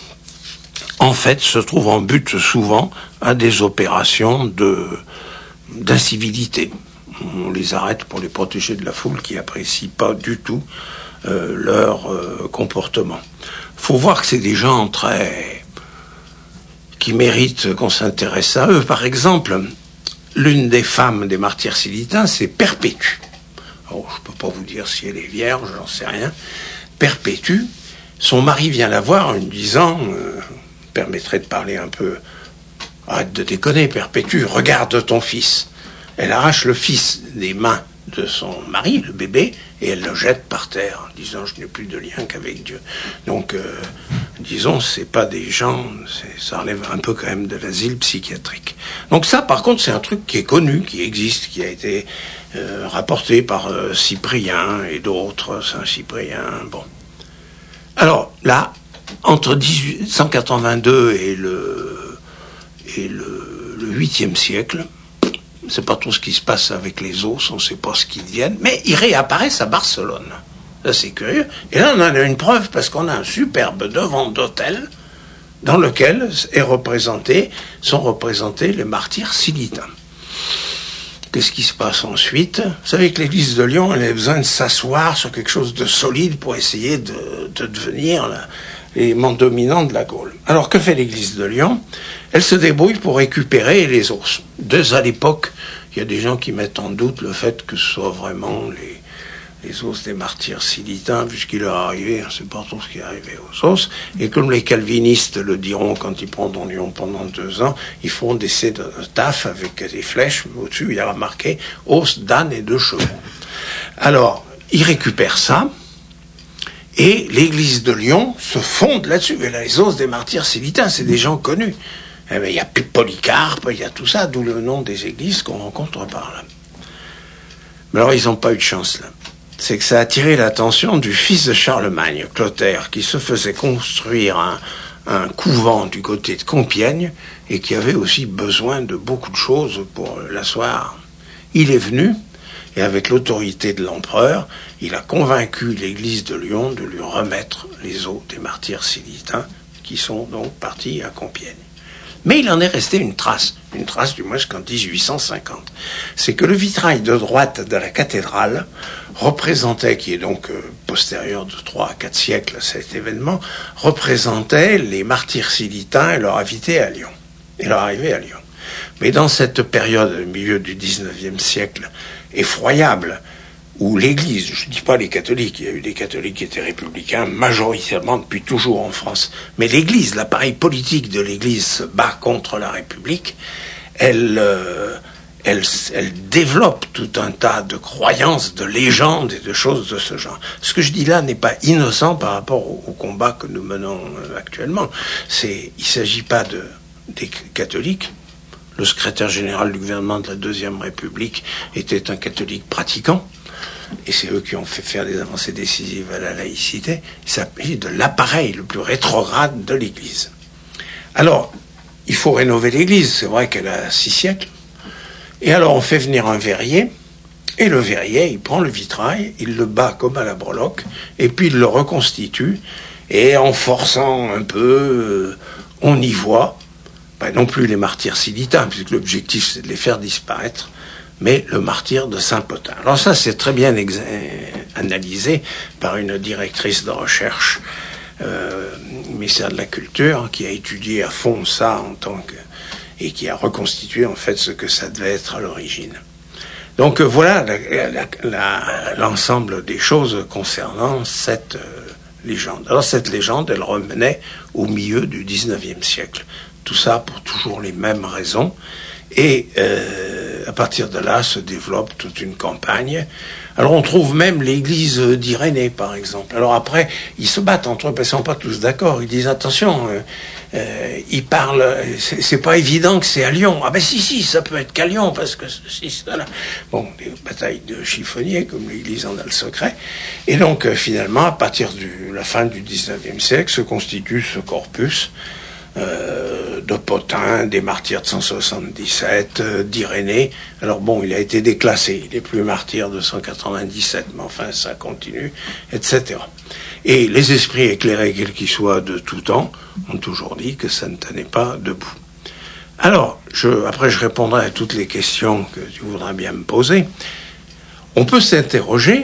en fait, se trouvent en but souvent à des opérations d'incivilité. On les arrête pour les protéger de la foule qui apprécie pas du tout leur comportement. Faut voir que c'est des gens qui méritent qu'on s'intéresse à eux. Par exemple, l'une des femmes des martyrs silitains, c'est Perpétue. Oh, je peux pas vous dire si elle est vierge, j'en sais rien. Perpétue, son mari vient la voir en lui disant, permettrait de parler un peu, arrête de déconner, Perpétue, regarde ton fils. Elle arrache le fils des mains de son mari, le bébé, et elle le jette par terre, en disant je n'ai plus de lien qu'avec Dieu. Donc, disons, c'est pas des gens, ça relève un peu quand même de l'asile psychiatrique. Donc ça, par contre, c'est un truc qui est connu, qui existe, qui a été rapporté par Cyprien et d'autres, Saint-Cyprien, bon. Alors, là, entre 1882 et le 8e siècle, c'est pas trop ce qui se passe avec les os, on ne sait pas ce qu'ils deviennent, mais ils réapparaissent à Barcelone. Ça, c'est curieux. Et là, on en a une preuve, parce qu'on a un superbe devant d'hôtel dans lequel sont représentés les martyrs silitains. Qu'est-ce qui se passe ensuite? Vous savez que l'église de Lyon, elle a besoin de s'asseoir sur quelque chose de solide pour essayer de devenir l'élément dominant de la Gaule. Alors, que fait l'église de Lyon? Elle se débrouille pour récupérer les os. À l'époque, il y a des gens qui mettent en doute le fait que ce soit vraiment les os des martyrs silitains, puisqu'il leur est arrivé, on ne sait pas trop ce qui est arrivé aux os, et comme les calvinistes le diront quand ils prendront Lyon pendant 2 ans, ils feront des cénotaphes avec des flèches, au-dessus il y aura marqué « os d'âne et de chevaux ». Alors, ils récupèrent ça, et l'église de Lyon se fonde là-dessus. Et là, les os des martyrs silitains, c'est des gens connus. Eh bien, il y a Polycarpe, il y a tout ça, d'où le nom des églises qu'on rencontre par là. Mais alors, ils n'ont pas eu de chance là. C'est que ça a attiré l'attention du fils de Charlemagne, Clotaire, qui se faisait construire un couvent du côté de Compiègne et qui avait aussi besoin de beaucoup de choses pour l'asseoir. Il est venu, et avec l'autorité de l'empereur, il a convaincu l'église de Lyon de lui remettre les os des martyrs silitains qui sont donc partis à Compiègne. Mais il en est resté une trace du moins jusqu'en 1850. C'est que le vitrail de droite de la cathédrale représentait, qui est donc postérieur de 3 à 4 siècles à cet événement, représentait les martyrs silitains et leur arrivée à Lyon. Mais dans cette période, au milieu du 19e siècle, effroyable, où l'Église, je ne dis pas les catholiques, il y a eu des catholiques qui étaient républicains majoritairement depuis toujours en France, mais l'Église, l'appareil politique de l'Église se bat contre la République, elle développe tout un tas de croyances, de légendes et de choses de ce genre. Ce que je dis là n'est pas innocent par rapport au combat que nous menons actuellement. Il ne s'agit pas des catholiques. Le secrétaire général du gouvernement de la Deuxième République était un catholique pratiquant. Et c'est eux qui ont fait faire des avancées décisives à la laïcité. Il s'agit de l'appareil le plus rétrograde de l'Église. Alors, il faut rénover l'Église. C'est vrai qu'elle a 6 siècles. Et alors, on fait venir un verrier. Et le verrier, il prend le vitrail, il le bat comme à la breloque, et puis il le reconstitue. Et en forçant un peu, on y voit, pas non plus les martyrs silitains, puisque l'objectif c'est de les faire disparaître, mais le martyr de Saint-Potin. Alors ça, c'est très bien analysé par une directrice de recherche, ministère de la Culture, qui a étudié à fond ça et qui a reconstitué en fait ce que ça devait être à l'origine. Donc voilà l'ensemble des choses concernant cette légende. Alors cette légende, elle revenait au milieu du 19e siècle. Tout ça pour toujours les mêmes raisons. Et à partir de là se développe toute une campagne. Alors on trouve même l'église d'Irénée, par exemple. Alors après, ils se battent entre eux, parce qu'ils ne sont pas tous d'accord. Ils disent, attention, ils parlent, c'est pas évident que c'est à Lyon. Ah ben si, ça peut être qu'à Lyon, parce que ceci, cela. Bon, des batailles de chiffonniers, comme l'église en a le secret. Et donc, finalement, à partir de la fin du 19e siècle, se constitue ce corpus de Potin, des martyrs de 177, d'Irénée. Alors bon, il a été déclassé, il n'est plus martyr de 197, mais enfin ça continue, etc. Et les esprits éclairés, quels qu'ils soient de tout temps, ont toujours dit que ça ne tenait pas debout. Alors, après je répondrai à toutes les questions que tu voudras bien me poser. On peut s'interroger,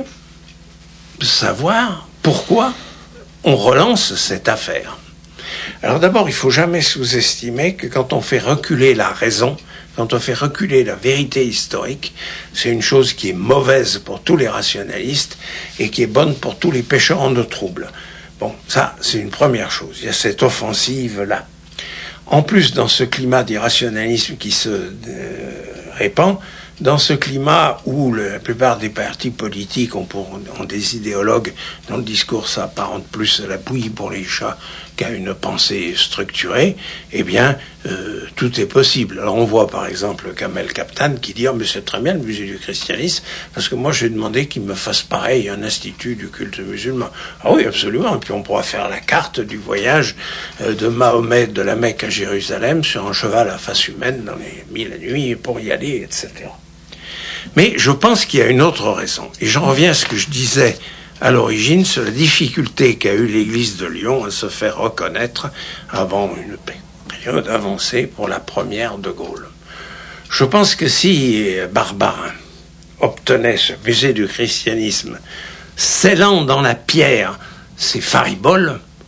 savoir pourquoi on relance cette affaire. Alors d'abord, il ne faut jamais sous-estimer que quand on fait reculer la raison, quand on fait reculer la vérité historique, c'est une chose qui est mauvaise pour tous les rationalistes et qui est bonne pour tous les pécheurs en eau trouble. Bon, ça, c'est une première chose. Il y a cette offensive-là. En plus, dans ce climat d'irrationalisme qui se répand, dans ce climat où la plupart des partis politiques ont des idéologues dont le discours s'apparente plus à la bouillie pour les chats qu'à une pensée structurée, eh bien, tout est possible. Alors on voit par exemple Kamel Kaptan qui dit « Oh, mais c'est très bien le musée du christianisme, parce que moi j'ai demandé qu'il me fasse pareil un institut du culte musulman. » Ah oui, absolument, et puis on pourra faire la carte du voyage de Mahomet de la Mecque à Jérusalem sur un cheval à face humaine dans les 1000 nuits pour y aller, etc. Mais je pense qu'il y a une autre raison. Et j'en reviens à ce que je disais à l'origine sur la difficulté qu'a eu l'Église de Lyon à se faire reconnaître avant une période avancée pour la première de Gaulle. Je pense que si Barbarin obtenait ce musée du christianisme, scellant dans la pierre ses fariboles,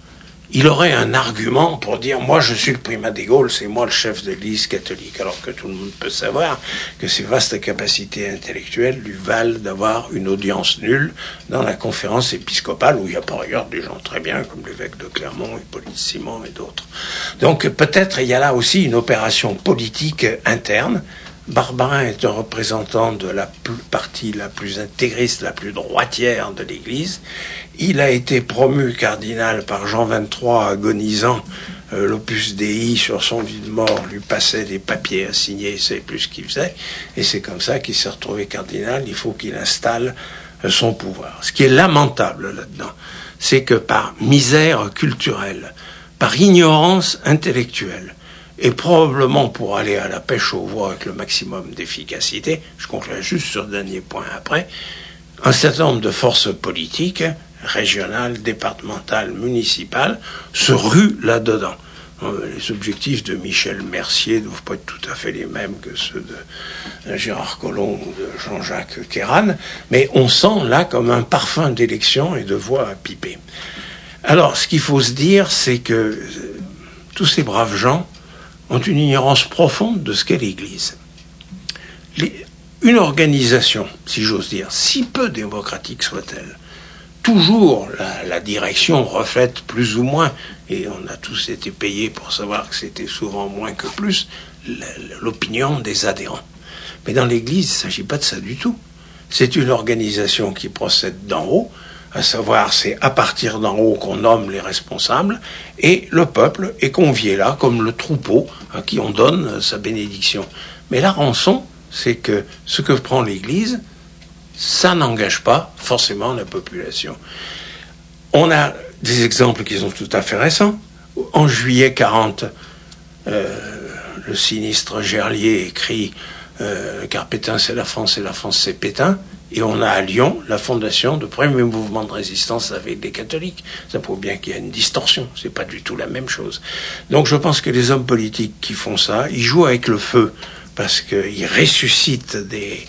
il aurait un argument pour dire « moi je suis le primat des Gaules, c'est moi le chef de l'Église catholique », alors que tout le monde peut savoir que ses vastes capacités intellectuelles lui valent d'avoir une audience nulle dans la conférence épiscopale, où il y a par ailleurs des gens très bien, comme l'évêque de Clermont, Hippolyte Simon et d'autres. Donc peut-être il y a là aussi une opération politique interne. Barbarin est un représentant de la partie la plus intégriste, la plus droitière de l'Église. Il a été promu cardinal par Jean XXIII agonisant. L'Opus Dei sur son lit de mort lui passait des papiers à signer, il savait plus ce qu'il faisait. Et c'est comme ça qu'il s'est retrouvé cardinal. Il faut qu'il installe son pouvoir. Ce qui est lamentable là-dedans, c'est que par misère culturelle, par ignorance intellectuelle, et probablement pour aller à la pêche aux voix avec le maximum d'efficacité, je conclurai juste sur le dernier point après, un certain nombre de forces politiques, régionales, départementales, municipales, se ruent là-dedans. Les objectifs de Michel Mercier ne doivent pas être tout à fait les mêmes que ceux de Gérard Collomb ou de Jean-Jacques Kéran, mais on sent là comme un parfum d'élection et de voix à piper. Alors, ce qu'il faut se dire, c'est que tous ces braves gens ont une ignorance profonde de ce qu'est l'Église. Une organisation, si j'ose dire, si peu démocratique soit-elle, toujours la direction reflète plus ou moins, et on a tous été payés pour savoir que c'était souvent moins que plus, l'opinion des adhérents. Mais dans l'Église, il ne s'agit pas de ça du tout. C'est une organisation qui procède d'en haut, à savoir c'est à partir d'en haut qu'on nomme les responsables, et le peuple est convié là comme le troupeau à qui on donne sa bénédiction. Mais la rançon, c'est que ce que prend l'Église, ça n'engage pas forcément la population. On a des exemples qui sont tout à fait récents. En juillet 40, le sinistre Gerlier écrit car Pétain c'est la France et la France c'est Pétain. Et on a à Lyon la fondation de premier mouvement de résistance avec les catholiques. Ça prouve bien qu'il y a une distorsion. C'est pas du tout la même chose. Donc je pense que les hommes politiques qui font ça, ils jouent avec le feu parce qu'ils ressuscitent des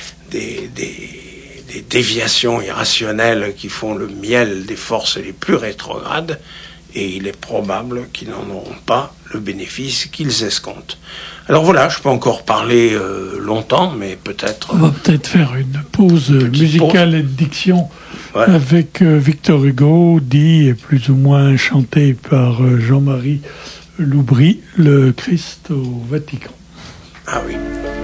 déviations irrationnelles qui font le miel des forces les plus rétrogrades. Et il est probable qu'ils n'en auront pas le bénéfice qu'ils escomptent. Alors voilà, je peux encore parler longtemps, mais peut-être... On va peut-être faire une pause musicale et de diction avec Victor Hugo, dit et plus ou moins chanté par Jean-Marie Loubry, le Christ au Vatican. Ah oui.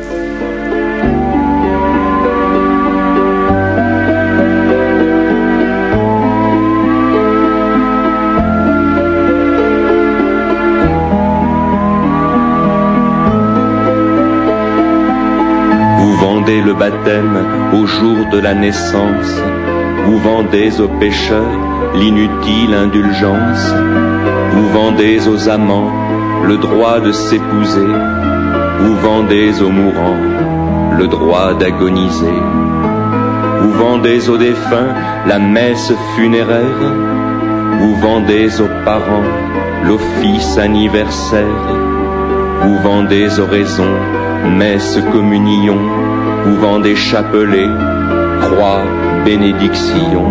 Le baptême au jour de la naissance, vous vendez aux pécheurs l'inutile indulgence, vous vendez aux amants le droit de s'épouser, vous vendez aux mourants le droit d'agoniser, vous vendez aux défunts la messe funéraire, vous vendez aux parents l'office anniversaire, vous vendez aux raisons messe communion, vous vendez chapelet, croix, bénédiction.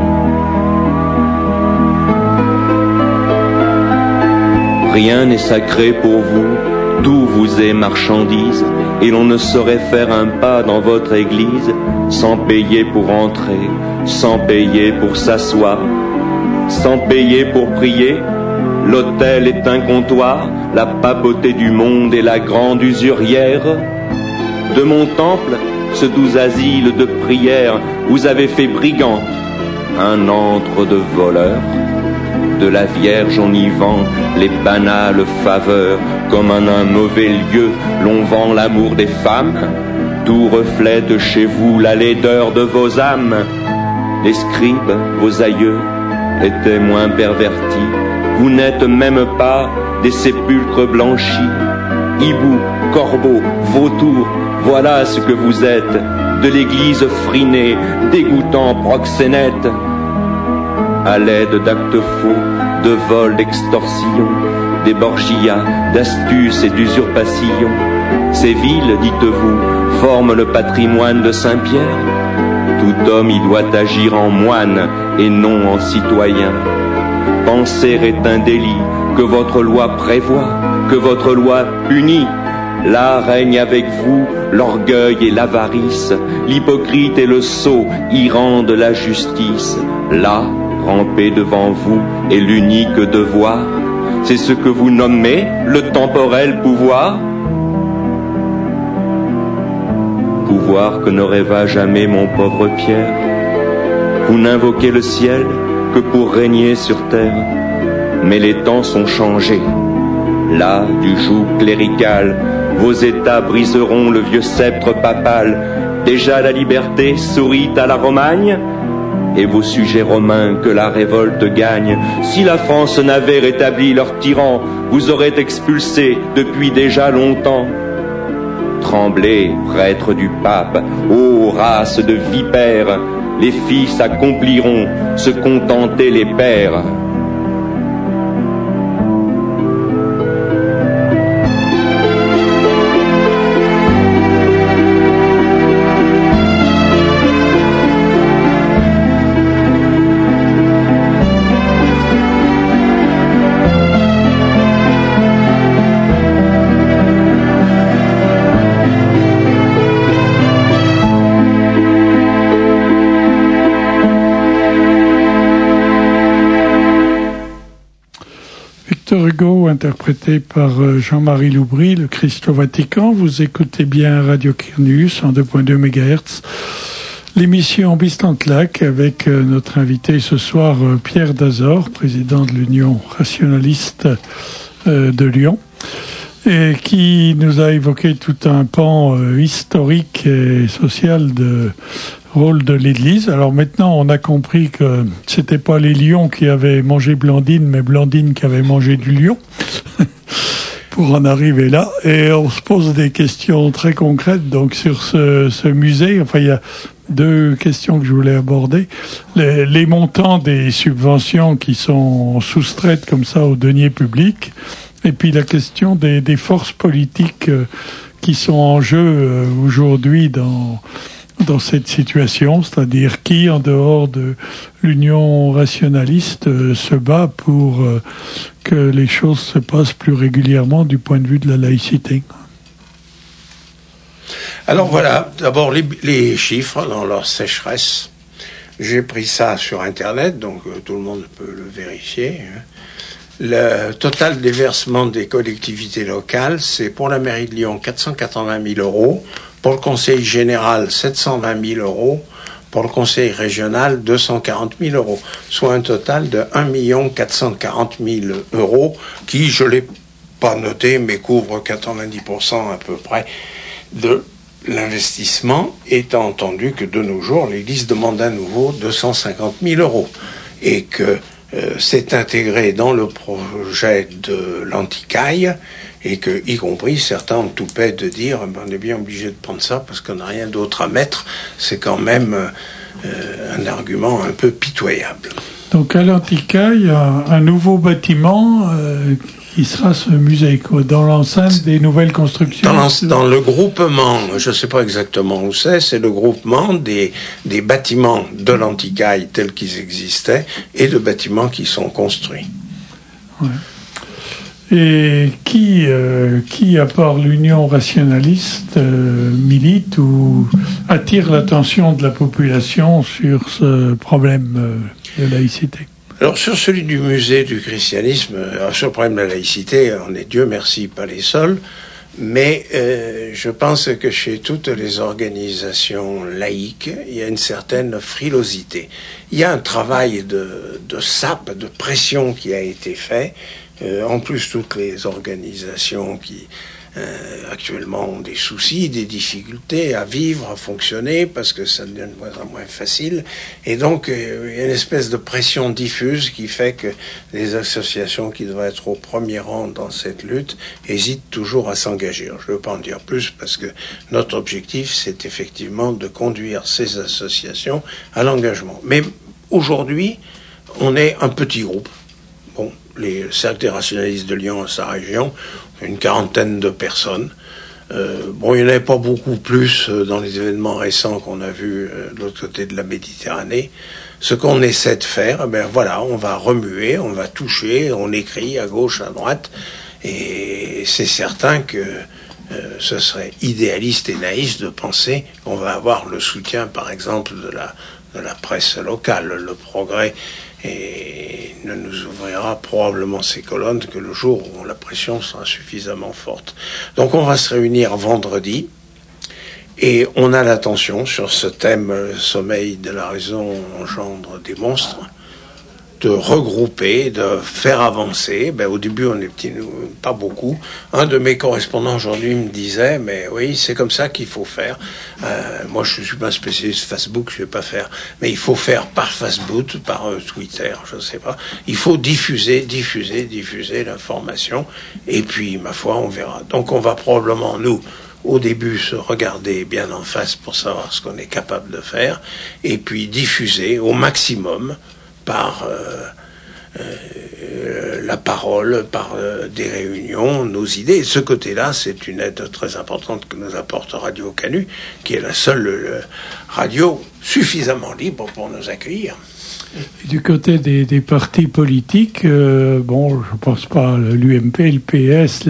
Rien n'est sacré pour vous, tout vous est marchandise, et l'on ne saurait faire un pas dans votre église sans payer pour entrer, sans payer pour s'asseoir, sans payer pour prier. L'autel est un comptoir, la papauté du monde est la grande usurière. De mon temple, ce doux asile de prière, vous avez fait brigand, un antre de voleurs. De la Vierge on y vend les banales faveurs, comme en un mauvais lieu l'on vend l'amour des femmes. Tout reflète chez vous la laideur de vos âmes. Les scribes, vos aïeux, étaient moins pervertis. Vous n'êtes même pas des sépulcres blanchis. Hiboux, corbeaux, vautours, voilà ce que vous êtes, de l'église frinée, dégoûtant proxénète. À l'aide d'actes faux, de vols, d'extorsion, des borgias, d'astuces et d'usurpation, ces villes, dites-vous, forment le patrimoine de Saint-Pierre. Tout homme y doit agir en moine et non en citoyen. Penser est un délit que votre loi prévoit, que votre loi punit. Là règne avec vous l'orgueil et l'avarice, l'hypocrite et le sot y rendent la justice. Là, ramper devant vous est l'unique devoir. C'est ce que vous nommez le temporel pouvoir. Pouvoir que ne rêva jamais mon pauvre Pierre. Vous n'invoquez le ciel que pour régner sur terre. Mais les temps sont changés. Là, du joug clérical, vos états briseront le vieux sceptre papal. Déjà la liberté sourit à la Romagne, et vos sujets romains que la révolte gagne. Si la France n'avait rétabli leur tyran, vous auraient expulsés depuis déjà longtemps. Tremblez, prêtres du pape, ô race de vipères, les fils accompliront ce qu'ont tenté les pères. Hugo, interprété par Jean-Marie Loubry, le Christ au Vatican. Vous écoutez bien Radio Kyrnius en 2.2 MHz. L'émission Bist en claque avec notre invité ce soir, Pierre Dazor, président de l'Union rationaliste de Lyon, et qui nous a évoqué tout un pan historique et social de rôle de l'Église. Alors maintenant, on a compris que c'était pas les lions qui avaient mangé Blandine, mais Blandine qui avait mangé du lion, pour en arriver là. Et on se pose des questions très concrètes donc sur ce musée. Enfin, il y a deux questions que je voulais aborder. Les montants des subventions qui sont soustraites comme ça aux deniers publics, et puis la question des forces politiques qui sont en jeu aujourd'hui dans cette situation, c'est-à-dire qui, en dehors de l'Union rationaliste, se bat pour que les choses se passent plus régulièrement du point de vue de la laïcité. Alors voilà, d'abord les chiffres dans leur sécheresse. J'ai pris ça sur Internet, donc tout le monde peut le vérifier. Le total des versements des collectivités locales, c'est pour la mairie de Lyon 480 000 euros, pour le conseil général 720 000 euros, pour le conseil régional 240 000 euros, soit un total de 1 440 000 euros qui, je ne l'ai pas noté, mais couvre 90% à peu près de l'investissement, étant entendu que de nos jours, l'Église demande à nouveau 250 000 euros et que c'est intégré dans le projet de l'anticaille et que, y compris, certains ont tout paix de dire on est bien obligé de prendre ça parce qu'on n'a rien d'autre à mettre. C'est quand même un argument un peu pitoyable. Donc à l'anticaille, un nouveau bâtiment qui sera ce musée, quoi, dans l'enceinte des nouvelles constructions. Dans le groupement, je ne sais pas exactement où c'est le groupement des bâtiments de l'anticaille tels qu'ils existaient et de bâtiments qui sont construits. Ouais. Et qui à part l'Union rationaliste, milite ou attire l'attention de la population sur ce problème de laïcité? Alors, sur celui du musée du christianisme, sur le problème de la laïcité, on est, Dieu merci, pas les seuls, mais je pense que chez toutes les organisations laïques, il y a une certaine frilosité. Il y a un travail de sape, de pression qui a été fait. En plus, toutes les organisations qui actuellement ont des soucis, des difficultés à vivre, à fonctionner, parce que ça devient de moins en moins facile. Et donc, il y a une espèce de pression diffuse qui fait que les associations qui devraient être au premier rang dans cette lutte hésitent toujours à s'engager. Alors, je ne veux pas en dire plus, parce que notre objectif, c'est effectivement de conduire ces associations à l'engagement. Mais aujourd'hui, on est un petit groupe. Bon, les cercles des rationalistes de Lyon et sa région, une quarantaine de personnes. Bon, il n'y en avait pas beaucoup plus dans les événements récents qu'on a vus de l'autre côté de la Méditerranée. ce qu'on essaie de faire, voilà, on va remuer, on va toucher, on écrit à gauche, à droite, et c'est certain que ce serait idéaliste et naïf de penser qu'on va avoir le soutien, par exemple, de la presse locale. Le Progrès ne nous ouvrira probablement ses colonnes que le jour où la pression sera suffisamment forte. Donc on va se réunir vendredi, et on a l'intention, sur ce thème « Sommeil de la raison engendre des monstres », de regrouper, de faire avancer. Au début, on est pas beaucoup. Un de mes correspondants aujourd'hui me disait, mais oui, c'est comme ça qu'il faut faire. Moi, je suis pas un spécialiste Facebook, je vais pas faire. Mais il faut faire par Facebook, par Twitter, je sais pas. Il faut diffuser l'information. Et puis, ma foi, on verra. Donc, on va probablement, nous, au début, se regarder bien en face pour savoir ce qu'on est capable de faire. Et puis, diffuser au maximum par la parole, par des réunions, nos idées. Et ce côté-là, c'est une aide très importante que nous apporte Radio Canu, qui est la seule radio suffisamment libre pour nous accueillir. Et du côté des partis politiques, je pense pas l'UMP, le PS,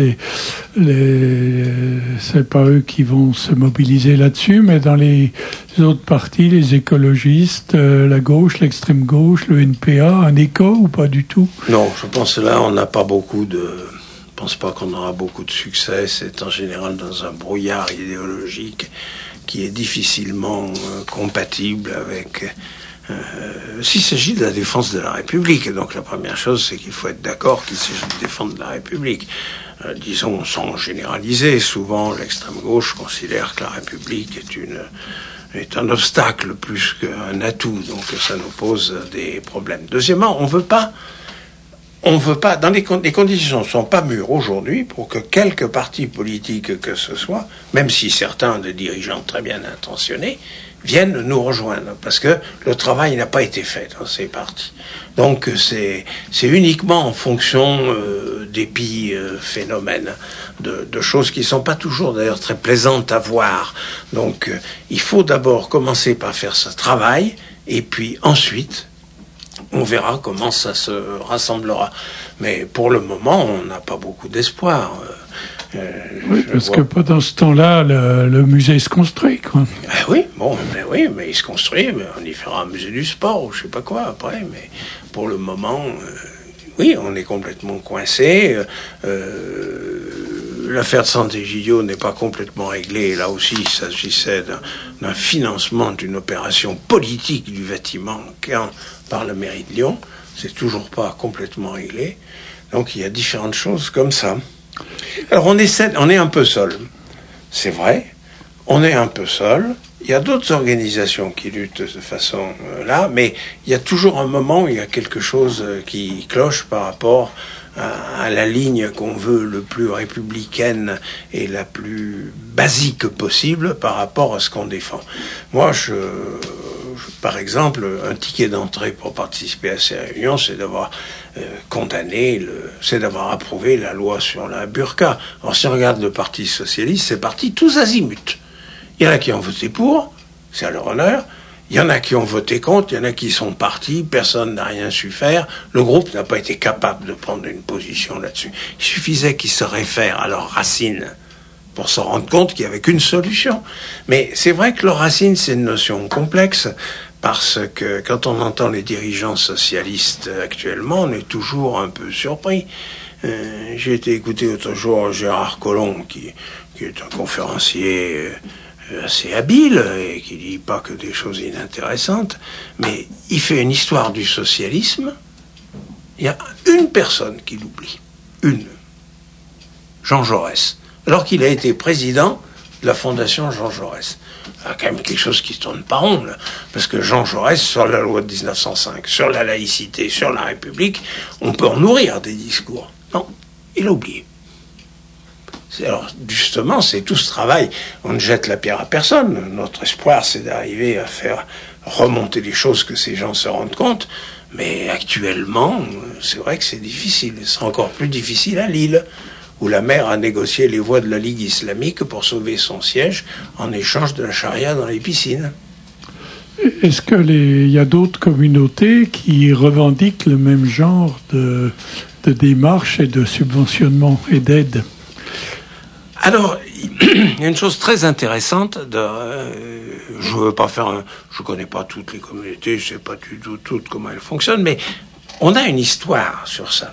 c'est pas eux qui vont se mobiliser là-dessus, mais dans les autres partis, les écologistes, la gauche, l'extrême gauche, le NPA, un écho ou pas du tout? Non, je pense que là, on n'a pas beaucoup de... Je pense pas qu'on aura beaucoup de succès. C'est en général dans un brouillard idéologique qui est difficilement compatible avec... s'il s'agit de la défense de la République, et donc la première chose, c'est qu'il faut être d'accord qu'il s'agit de défendre la République. Disons, sans généraliser, souvent l'extrême gauche considère que la République est un obstacle plus qu'un atout, donc ça nous pose des problèmes. Deuxièmement, on veut pas, dans les conditions ne sont pas mûres aujourd'hui pour que quelques partis politiques que ce soit, même si certains des dirigeants très bien intentionnés, viennent nous rejoindre, parce que le travail n'a pas été fait dans ces partis. Donc c'est uniquement en fonction d'épiphénomènes, de choses qui sont pas toujours d'ailleurs très plaisantes à voir. Donc il faut d'abord commencer par faire ce travail, et puis ensuite on verra comment ça se rassemblera. Mais pour le moment, on n'a pas beaucoup d'espoir. Oui, parce que pendant ce temps-là, le musée se construit, quoi. Mais il se construit, mais on y fera un musée du sport ou je sais pas quoi après. Mais pour le moment, oui, on est complètement coincé. L'affaire de Sant'Egidio n'est pas complètement réglée. Là aussi, il s'agissait d'un financement d'une opération politique du bâtiment par la mairie de Lyon. C'est toujours pas complètement réglé. Donc il y a différentes choses comme ça. Alors on est un peu seul. C'est vrai, on est un peu seul. Il y a d'autres organisations qui luttent de façon là, mais il y a toujours un moment où il y a quelque chose qui cloche par rapport à la ligne qu'on veut le plus républicaine et la plus basique possible par rapport à ce qu'on défend. Moi, par exemple, un ticket d'entrée pour participer à ces réunions, c'est d'avoir c'est d'avoir approuvé la loi sur la burqa. Alors si on regarde le Parti socialiste, c'est parti tous azimuts. Il y en a qui ont voté pour, c'est à leur honneur. Il y en a qui ont voté contre, il y en a qui sont partis, personne n'a rien su faire. Le groupe n'a pas été capable de prendre une position là-dessus. Il suffisait qu'ils se réfèrent à leurs racines pour se rendre compte qu'il n'y avait qu'une solution. Mais c'est vrai que leurs racines, c'est une notion complexe, parce que quand on entend les dirigeants socialistes actuellement, on est toujours un peu surpris. J'ai été écouté l'autre jour Gérard Collomb, qui est un conférencier assez habile et qui dit pas que des choses inintéressantes, mais il fait une histoire du socialisme. Il y a une personne qui l'oublie, Jean Jaurès, alors qu'il a été président de la Fondation Jean Jaurès. Il y a quand même quelque chose qui se tourne pas rond, là, parce que Jean Jaurès, sur la loi de 1905, sur la laïcité, sur la République, on peut en nourrir des discours. Non, il a oublié. Alors, justement, c'est tout ce travail. On ne jette la pierre à personne. Notre espoir, c'est d'arriver à faire remonter les choses, que ces gens se rendent compte. Mais actuellement, c'est vrai que c'est difficile. C'est encore plus difficile à Lille, où la maire a négocié les voies de la Ligue islamique pour sauver son siège en échange de la charia dans les piscines. Est-ce qu'il y a d'autres communautés qui revendiquent le même genre de démarche et de subventionnement et d'aide? Alors, il y a une chose très intéressante. Je veux pas faire je connais pas toutes les communautés, je sais pas du tout toutes comment elles fonctionnent, mais on a une histoire sur ça.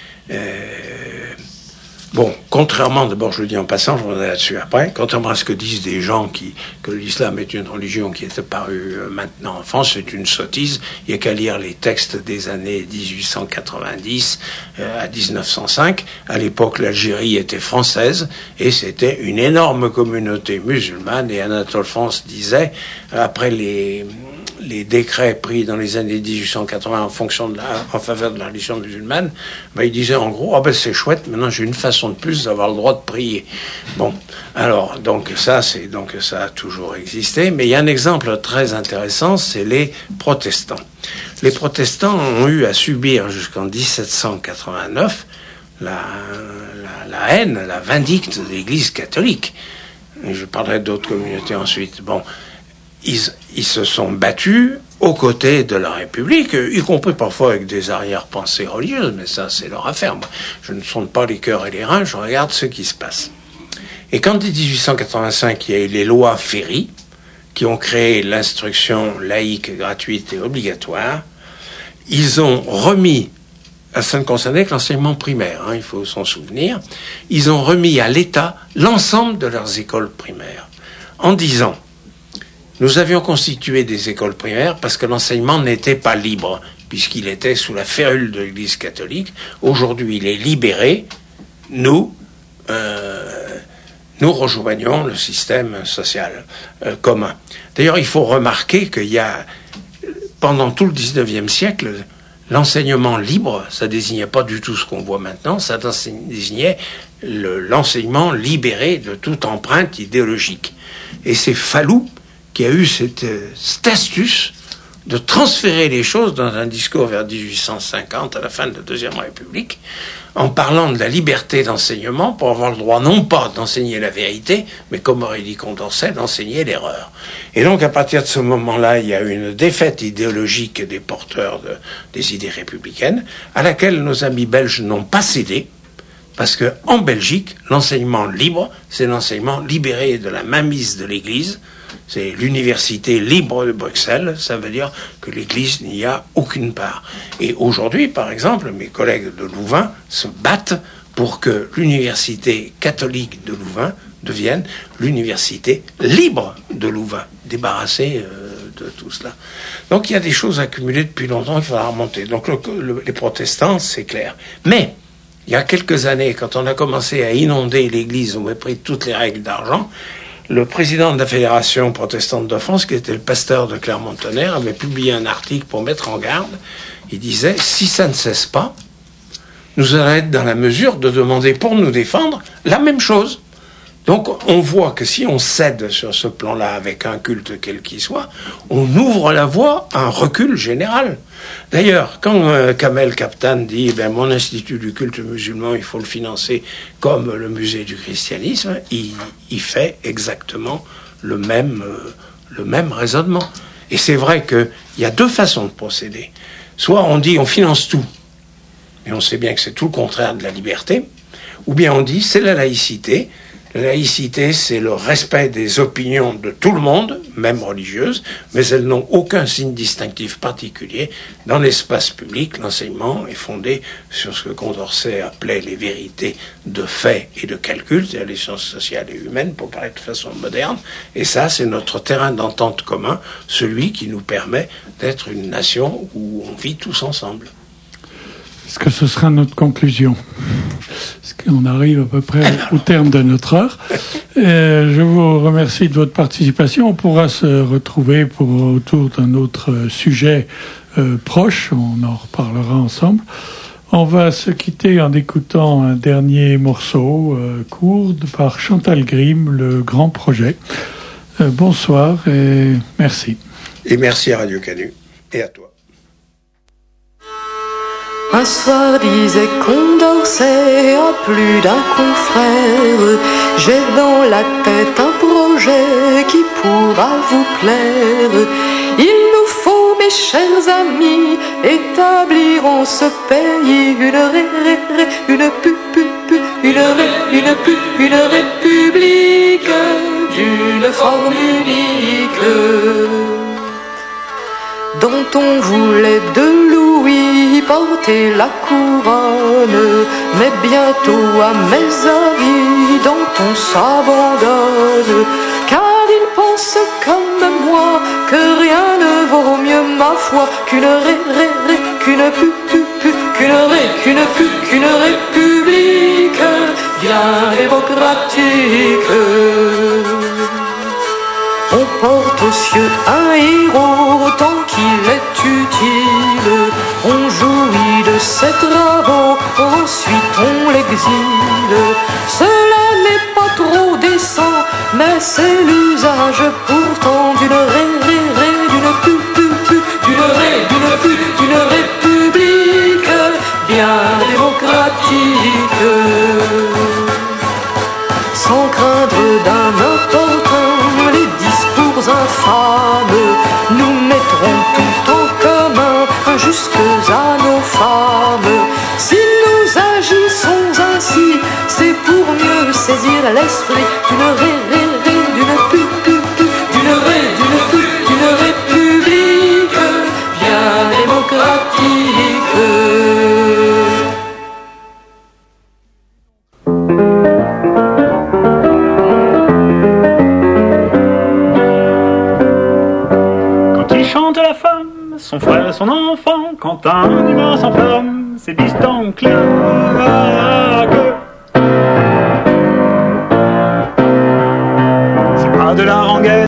Bon, contrairement, d'abord je le dis en passant, je reviendrai là-dessus après, contrairement à ce que disent des gens que l'islam est une religion qui est apparue maintenant en France, c'est une sottise. Il n'y a qu'à lire les textes des années 1890 à 1905. À l'époque, l'Algérie était française et c'était une énorme communauté musulmane. Et Anatole France disait, après les décrets pris dans les années 1880 en faveur de la religion musulmane, il disait en gros, c'est chouette, maintenant j'ai une façon de plus d'avoir le droit de prier. Bon, alors, donc ça a toujours existé, mais il y a un exemple très intéressant, c'est les protestants. Les protestants ont eu à subir jusqu'en 1789 la haine, la vindicte de l'Église catholique. Et je parlerai d'autres communautés ensuite. Bon, ils se sont battus aux côtés de la République, y compris parfois avec des arrière-pensées religieuses, mais ça, c'est leur affaire. Moi, je ne sonde pas les cœurs et les reins, je regarde ce qui se passe. Et quand, en 1885, il y a eu les lois Ferry, qui ont créé l'instruction laïque, gratuite et obligatoire, ils ont remis, ça ne concernait que l'enseignement primaire, il faut s'en souvenir, ils ont remis à l'État l'ensemble de leurs écoles primaires, en disant: nous avions constitué des écoles primaires parce que l'enseignement n'était pas libre, puisqu'il était sous la férule de l'Église catholique. Aujourd'hui, il est libéré. Nous rejoignons le système social commun. D'ailleurs, il faut remarquer qu'il y a, pendant tout le 19e siècle, l'enseignement libre, ça désignait pas du tout ce qu'on voit maintenant, ça désignait l'enseignement libéré de toute empreinte idéologique. Et c'est Fallou qui a eu cette astuce de transférer les choses dans un discours vers 1850, à la fin de la Deuxième République, en parlant de la liberté d'enseignement pour avoir le droit non pas d'enseigner la vérité, mais comme aurait dit Condorcet, d'enseigner l'erreur. Et donc à partir de ce moment-là, il y a eu une défaite idéologique des porteurs des idées républicaines, à laquelle nos amis belges n'ont pas cédé, parce que en Belgique, l'enseignement libre, c'est l'enseignement libéré de la mainmise de l'Église. C'est l'université libre de Bruxelles, ça veut dire que l'Église n'y a aucune part. Et aujourd'hui, par exemple, mes collègues de Louvain se battent pour que l'université catholique de Louvain devienne l'université libre de Louvain, débarrassée de tout cela. Donc il y a des choses accumulées depuis longtemps qu'il faudra remonter. Donc les protestants, c'est clair. Mais il y a quelques années, quand on a commencé à inonder l'Église au mépris de toutes les règles d'argent, le président de la Fédération protestante de France, qui était le pasteur de Clermont-Tonnerre, avait publié un article pour mettre en garde. Il disait, si ça ne cesse pas, nous allons être dans la mesure de demander pour nous défendre la même chose. Donc on voit que si on cède sur ce plan-là avec un culte quel qu'il soit, on ouvre la voie à un recul général. D'ailleurs, quand Kamel Kaptan dit mon institut du culte musulman, il faut le financer comme le musée du christianisme, il fait exactement le même raisonnement. Et c'est vrai qu'il y a deux façons de procéder. Soit on dit on finance tout, et on sait bien que c'est tout le contraire de la liberté, ou bien on dit c'est la laïcité. La laïcité, c'est le respect des opinions de tout le monde, même religieuses, mais elles n'ont aucun signe distinctif particulier. Dans l'espace public, l'enseignement est fondé sur ce que Condorcet appelait les vérités de fait et de calcul, c'est-à-dire les sciences sociales et humaines, pour parler de façon moderne. Et ça, c'est notre terrain d'entente commun, celui qui nous permet d'être une nation où on vit tous ensemble. Est-ce que ce sera notre conclusion? Parce qu'on arrive à peu près au terme de notre heure. Je vous remercie de votre participation. On pourra se retrouver autour d'un autre sujet proche. On en reparlera ensemble. On va se quitter en écoutant un dernier morceau court par Chantal Grimm, Le Grand Projet. Bonsoir et merci. Et merci à Radio Canu et à toi. Un soir disait Condorcet à plus d'un confrère, j'ai dans la tête un projet qui pourra vous plaire. Il nous faut, mes chers amis, établir en ce pays une république d'une forme unique, dont on voulait de Louis porter la couronne, mais bientôt, à mes avis, dont on s'abandonne, car il pense comme moi que rien ne vaut mieux, ma foi, qu'une république bien démocratique. On porte aux cieux un héros tant qu'il est utile, on jouit de ses travaux, ensuite on l'exile. Cela n'est pas trop décent, mais c'est l'usage pourtant d'une république bien démocratique. Sans craindre d'un importun les discours infâmes, nous mettrons tout en commun jusque à nos femmes. Si nous agissons ainsi, c'est pour mieux saisir l'esprit d'une république bien démocratique. Chante la femme, son frère, son enfant, quand un humain s'enflamme, c'est distant, claque. C'est pas de la rengaine.